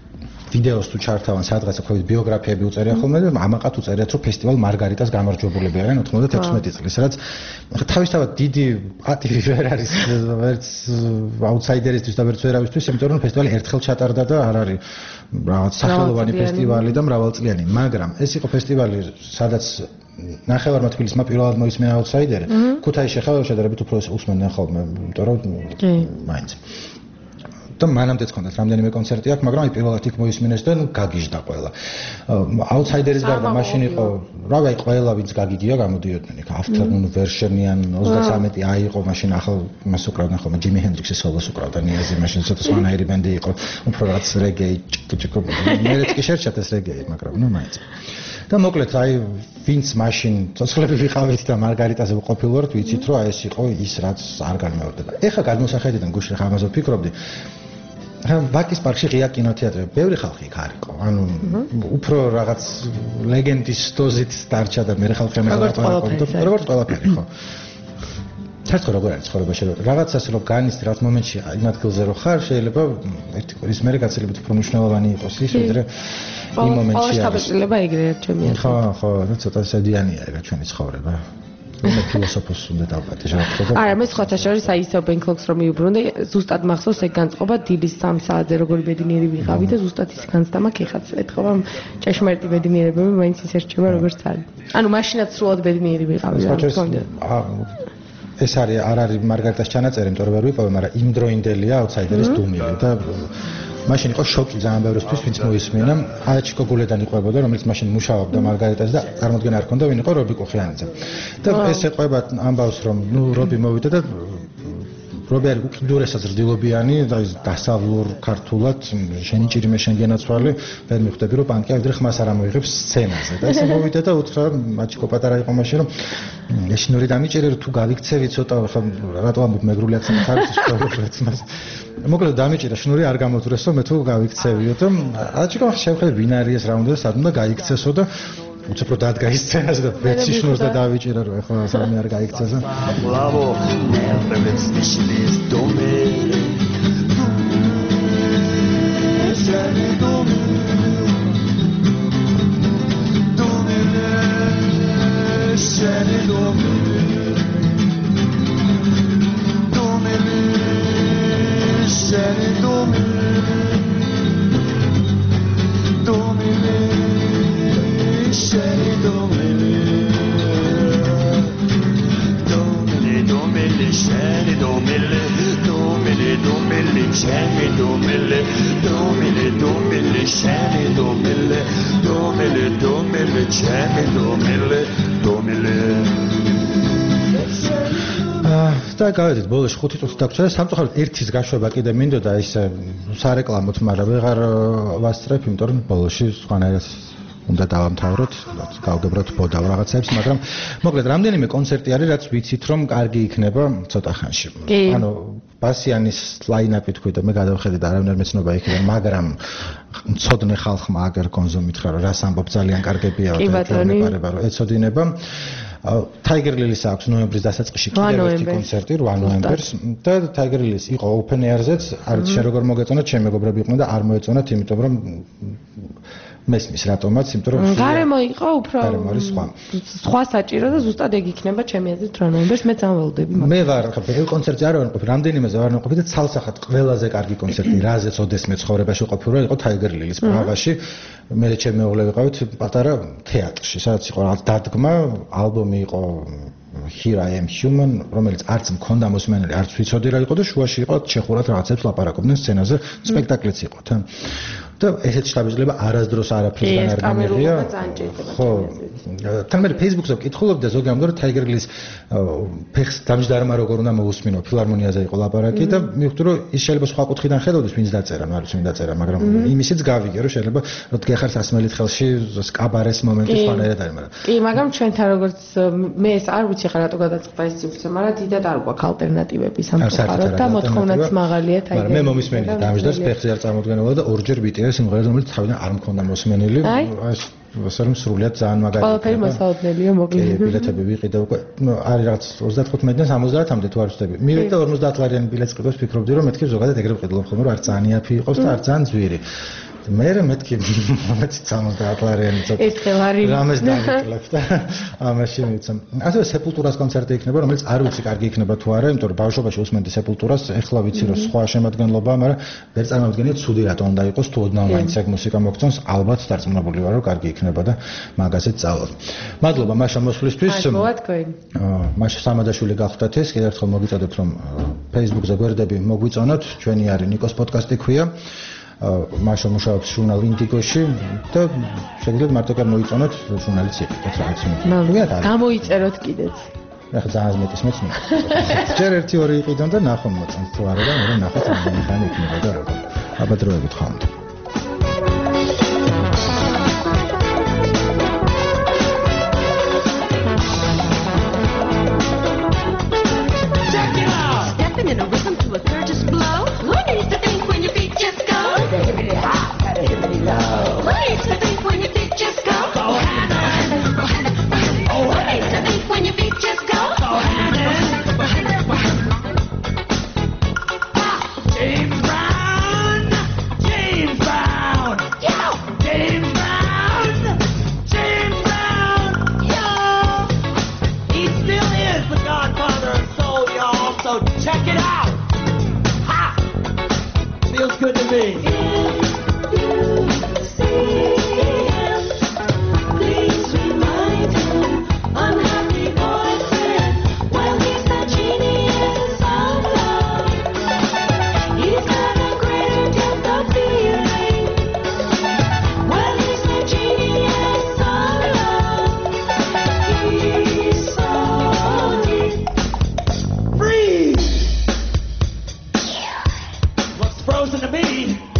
ვიდეოს თუ ჩართავან სადღაცა ხოვით ბიოგრაფიები უწერია ხოლმე და ამაყად უწერიათ რომ ფესტივალ მარგარიტას გამარჯვებულები არიან ოთხმოცდათექვსმეტი წლის რაც თავისთავად დიდი პატივი ვერ არის ვერც აუთსაიდერისთვის და ვერც ვერავისთვის იმიტომ რომ ფესტივალი ერთხელ ჩატარდა და არ არის რაღაც სახელოვანი ფესტივალი და მრავალწლიანი მაგრამ ეს იყო ფესტივალი სადაც ნახევარმა თბილისმა პირველად მოისმენა აუთსაიდერი ქუთაისში ხავ შედარებით უფრო უსმენდნენ ხოლმე იმიტომ რომ მაინც და მანამდეც ჰქონდათ რამდენიმე კონცერტი აქ, მაგრამ აი პირველად იქ მოისმინეს და ნუ გაგიჟდა ყველა. აუთსაიდერის გარდა მაშინ იყო, რა ვიცი, ყველა ვინც გაგიგია გამოდიოდნენ იქ. Afternoon Version-იან ოცდათვრამეტი აი იყო მაშინ ახალ მას უკრავდნენ ხოლმე ჯიმი ჰენდრიქსის სოლოს უკრავდა ნიაზი მაშინ ცოტა სვანაირი ბენდი იყო. უფრო რაღაც რეგეი ჭიკჭიკო. მეც კი შერჩათ ეს რეგეი, მაგრამ ნუ მაინც. და მოკლედ აი ვინც მაშინ ცოცხლები ვიყავით და მარგარიტაზე ვყოფილვართ, ვიცით რომ აი ეს იყო ის რაც არ განმეორდება. ეხლა გადმოსახედიდან გუშინ ხა ამაზე ვფიქრობდი. ვაკის პარკში ღია კინოთეატრები, ბევრი ხალხი იქ არ იყო. ანუ უფრო რაღაც ლეგენდის დოზით დარჩა და მე ხალხი ამერყავდა. როგორც ყველაფერი ხო. საერთოდ როგორ არის ცხოვრებაში რაღაცას რომ განიცდი რაღაც მომენტში იმ ადგილზე რო ხარ, შეიძლება ერთი კვირის მერე გაცილებით უფრო მნიშვნელოვანი იყოს ის, ვიდრე იმ მომენტში. ყოველ შაბათილება ეგრეა ჩემი აზრით. ხო, ხო, და ცოტა სადიანია ეგ ჩვენი ცხოვრება. მე ფილოსოფოს უნდა დავყატე შევხვდები. არა, მე სხვათა შორის აი ისე open clocks რომ მიუბრუნდე, ზუსტად მახსოვს ეგ განწყობა დილის სამ საათზე როგორი ბედნიერი ვიყავი და ზუსტად ის განცდა მაქვს ეხაც ეთქობა ჭეშმარიტი ბედნიერებები მაინც ის ერჩება როგორც არის. ანუ მაშინაც სრულად ბედნიერი ვიყავი რა თქმა უნდა. ეს არის არ არის მარგარიტას ჩანაწერი, იმიტომ რომ ვერ ვიყავი, მაგრამ იმ დროინდელია აუთსაიდერის დუმილი და მაშინ იყო შოკი ძალიან ბევრისთვის, ვინც მოისმენა. აჩიკო გულედან იყვებოდა, რომელიც მაშინ მუშაობდა მარგარიტას და წარმოდგენა არ ჰქონდა, ვინ იყო რობი კუხიანიძე. და ეს ეყვება ამბავს, რომ ნუ რობი მოვიდა და რობი არის უკიდურესად ძლობიანი და ის დასავლურ ქართულად შენი ჭირიმე შენ გენაცვალე, ვერ მიხვდები რომ პანკი ავიდრე ხმას არ ამოიღებს სცენაზე. და ესე მოვიდა და უთხრა, აჩიკო პატარა იყო მაშინ რომ ეშნური დამიჭერე რომ თუ გავიქცევი ცოტა ხა რატო ამბობ მეგრული აქცენტით არის სწორად მას. მოკლედ დამიჭირა შნური არ გამოთვრესო მე თუ გავიქცევიო და აჩიკო შევხედე ვინ არის ეს რა უნდა და სად უნდა გაიქცესო და უცებ რომ დადგა ის სცენაზე და ვეცი შნურს და დავიჭირა რომ ეხლა სამი არ გაიქცესო. Bravo, never specialist domain. და გავედით ბოლოში ხუთი წუთი დაგვრჩა სამწუხაროდ ერთის გაშვება კიდე მინდოდა ის სარეკლამოთ, მაგრამ ვეღარ ვასწრებ, იმიტომ რომ ბოლოში სხვანაირად უნდა დავამთავროთ, გავგებროთ ბოდავ რაღაცებს, მაგრამ მოკლედ რამდენიმე კონცერტი არის, რაც ვიცით რომ კარგი იქნება ცოტა ხანში. ანუ ბასიანის ლაინაპი თქვი და მე გადავხედე და არავინ არ მეცნობა იქიდან, მაგრამ მცოდნე ხალხმა აგერ კონზო მითხრა რომ რას ამბობ ძალიან კარგებია და მეყარება რომ ეცოდინება. Tiger Lilies აქვს ნოემბრის დასაწყისში კიდევ ერთი კონცერტი რვა ნოემბერს და Tiger Lilies იყო open air-ზეც, არც შენ როგორ მოგეწონა, ჩემი მეგობრები იყვნენ და არ მოეწონათ, იმიტომ რომ მესმის რატომაც, იმიტომ რომ გარემო იყო უფრო სხვა საჭირო და ზუსტად ეგ იქნება ჩემი აზრით რვა ნოემბერს მე წამოვლდები. მე ვარ ხა კონცერტზე არ ვარ ყოფილი, რამდენიმეზე ვარ ყოფილი და ცალსახად ყველაზე კარგი კონცერტი, რაზეც ოდესმე ცხოვრებაში ყოფილი ვარ, იყო Tiger Lilies პრაღაში. მე და ჩემი მეუღლე ვიყავით პატარა თეატრში, სადაც იყო რაღაც დადგმა, ალბომი იყო Here I Am Human, რომელიც არც მქონდა მოსმენელი, არც ვიცოდი რა იყო და შუაში იყო ჩეხურად რაღაცებს ლაპარაკობდნენ სცენაზე, სპექტაკლიც იყო თან. და ესეთ შტაბიჟლება არასდროს არაფრისგან არ გამიღია. ხო. თან მე Facebook-ზე ვკითხულობდი და ზოგი ამბობდა Tiger Lilies ფეხს დამჯდარმა როგორ უნდა მოусმინო, ფილარმონიაზე იყო ლაპარაკი და მივხვდი რომ ის შეიძლება სხვა კუთხიდან ხედავდეს, ვინც დაწერა, არ ვიცი ვინ დაწერა, მაგრამ იმისიც გავიგე რომ შეიძლება რომ გეხარ სასმელით ხელში კაბარეს მომენტი სხვანაირად არის, მაგრამ კი, მაგრამ ჩვენთან როგორც მე ეს არ ვიცი ხა რატო გადაწყდა ეს ციფრზე, მაგრამ დიდად არ გვაქვს ალტერნატივები სამწუხაროდ და მოთხოვნაც მაღალია Tiger Lilies. მე მომისმენია დამჯდარს ფეხზე არ წარმოდგენილა და ორჯერ ვიტირე სიმღერას, რომელიც თავიდან არ მქონდა მოსმენელი. ვასალ სრულიად ძალიან მაგარი. ყველაფერი მასაოდნელია მოკლედ. კი, ბილეთები ვიყიდე უკვე. ნუ არის რაღაც ოცდათხუთმეტიდან სამოცდაათამდე თუ არ ვწდები. მივიდა ორმოცდაათ ლარიანი ბილეთს ყიდოს ვფიქრობდი რომ მეთქი ზოგადად ეგრე ვყიდულობ ხოლმე რომ არ ძალიან იაფი იყოს და არ ძალიან ძვირი. მე მეთქი მომეცი სამოცდაათ ლარიანი ცოტა. ეს ხელარი. რამეს დავიკლებ და ამაში მივიცემ. ასევე სეპულტურას კონცერტი იქნება, რომელიც არ ვიცი კარგი იქნება თუ არა, იმიტომ რომ ბავშვობაში უსმენდი სეპულტურას, ეხლა ვიცი რომ სხვა შემადგენლობაა, მაგრამ ვერ წარმოვიდგენია ცუდი რატო უნდა იყოს თუ ოდნავ მაინც ეგ მუსიკა მოგწონს, ალბათ დარწმუნებული ვარ რომ კარგი იქნება და მაგაზეც წავალ. მადლობა მაშა მოსვლისთვის. მადლობა თქვენ. მაშა სამადაშვილი გახდათ ეს, კიდევ ერთხელ მოგიწოდებ რომ Facebook-ზე გვერდები მოგვიწონოთ, ჩვენი არის ნიკოს პოდკასტი ქვია. მაშა მუშაობს ჟურნალ ინდიგოში და შეგიძლიათ მარტო მოიწონოთ ჟურნალის იყიდეთ რაღაც ნამდვილად გამოიწეროთ კიდეც. ახლა ძალიან მეტის მეცნიერა. ჯერ ერთი ორი იყიდონ და ნახონ მოწონთ თუ არა და მე ნახოთ რამდენი ხანი იქნება და როგორ. აბადროებით ხავთ. Frozen to me.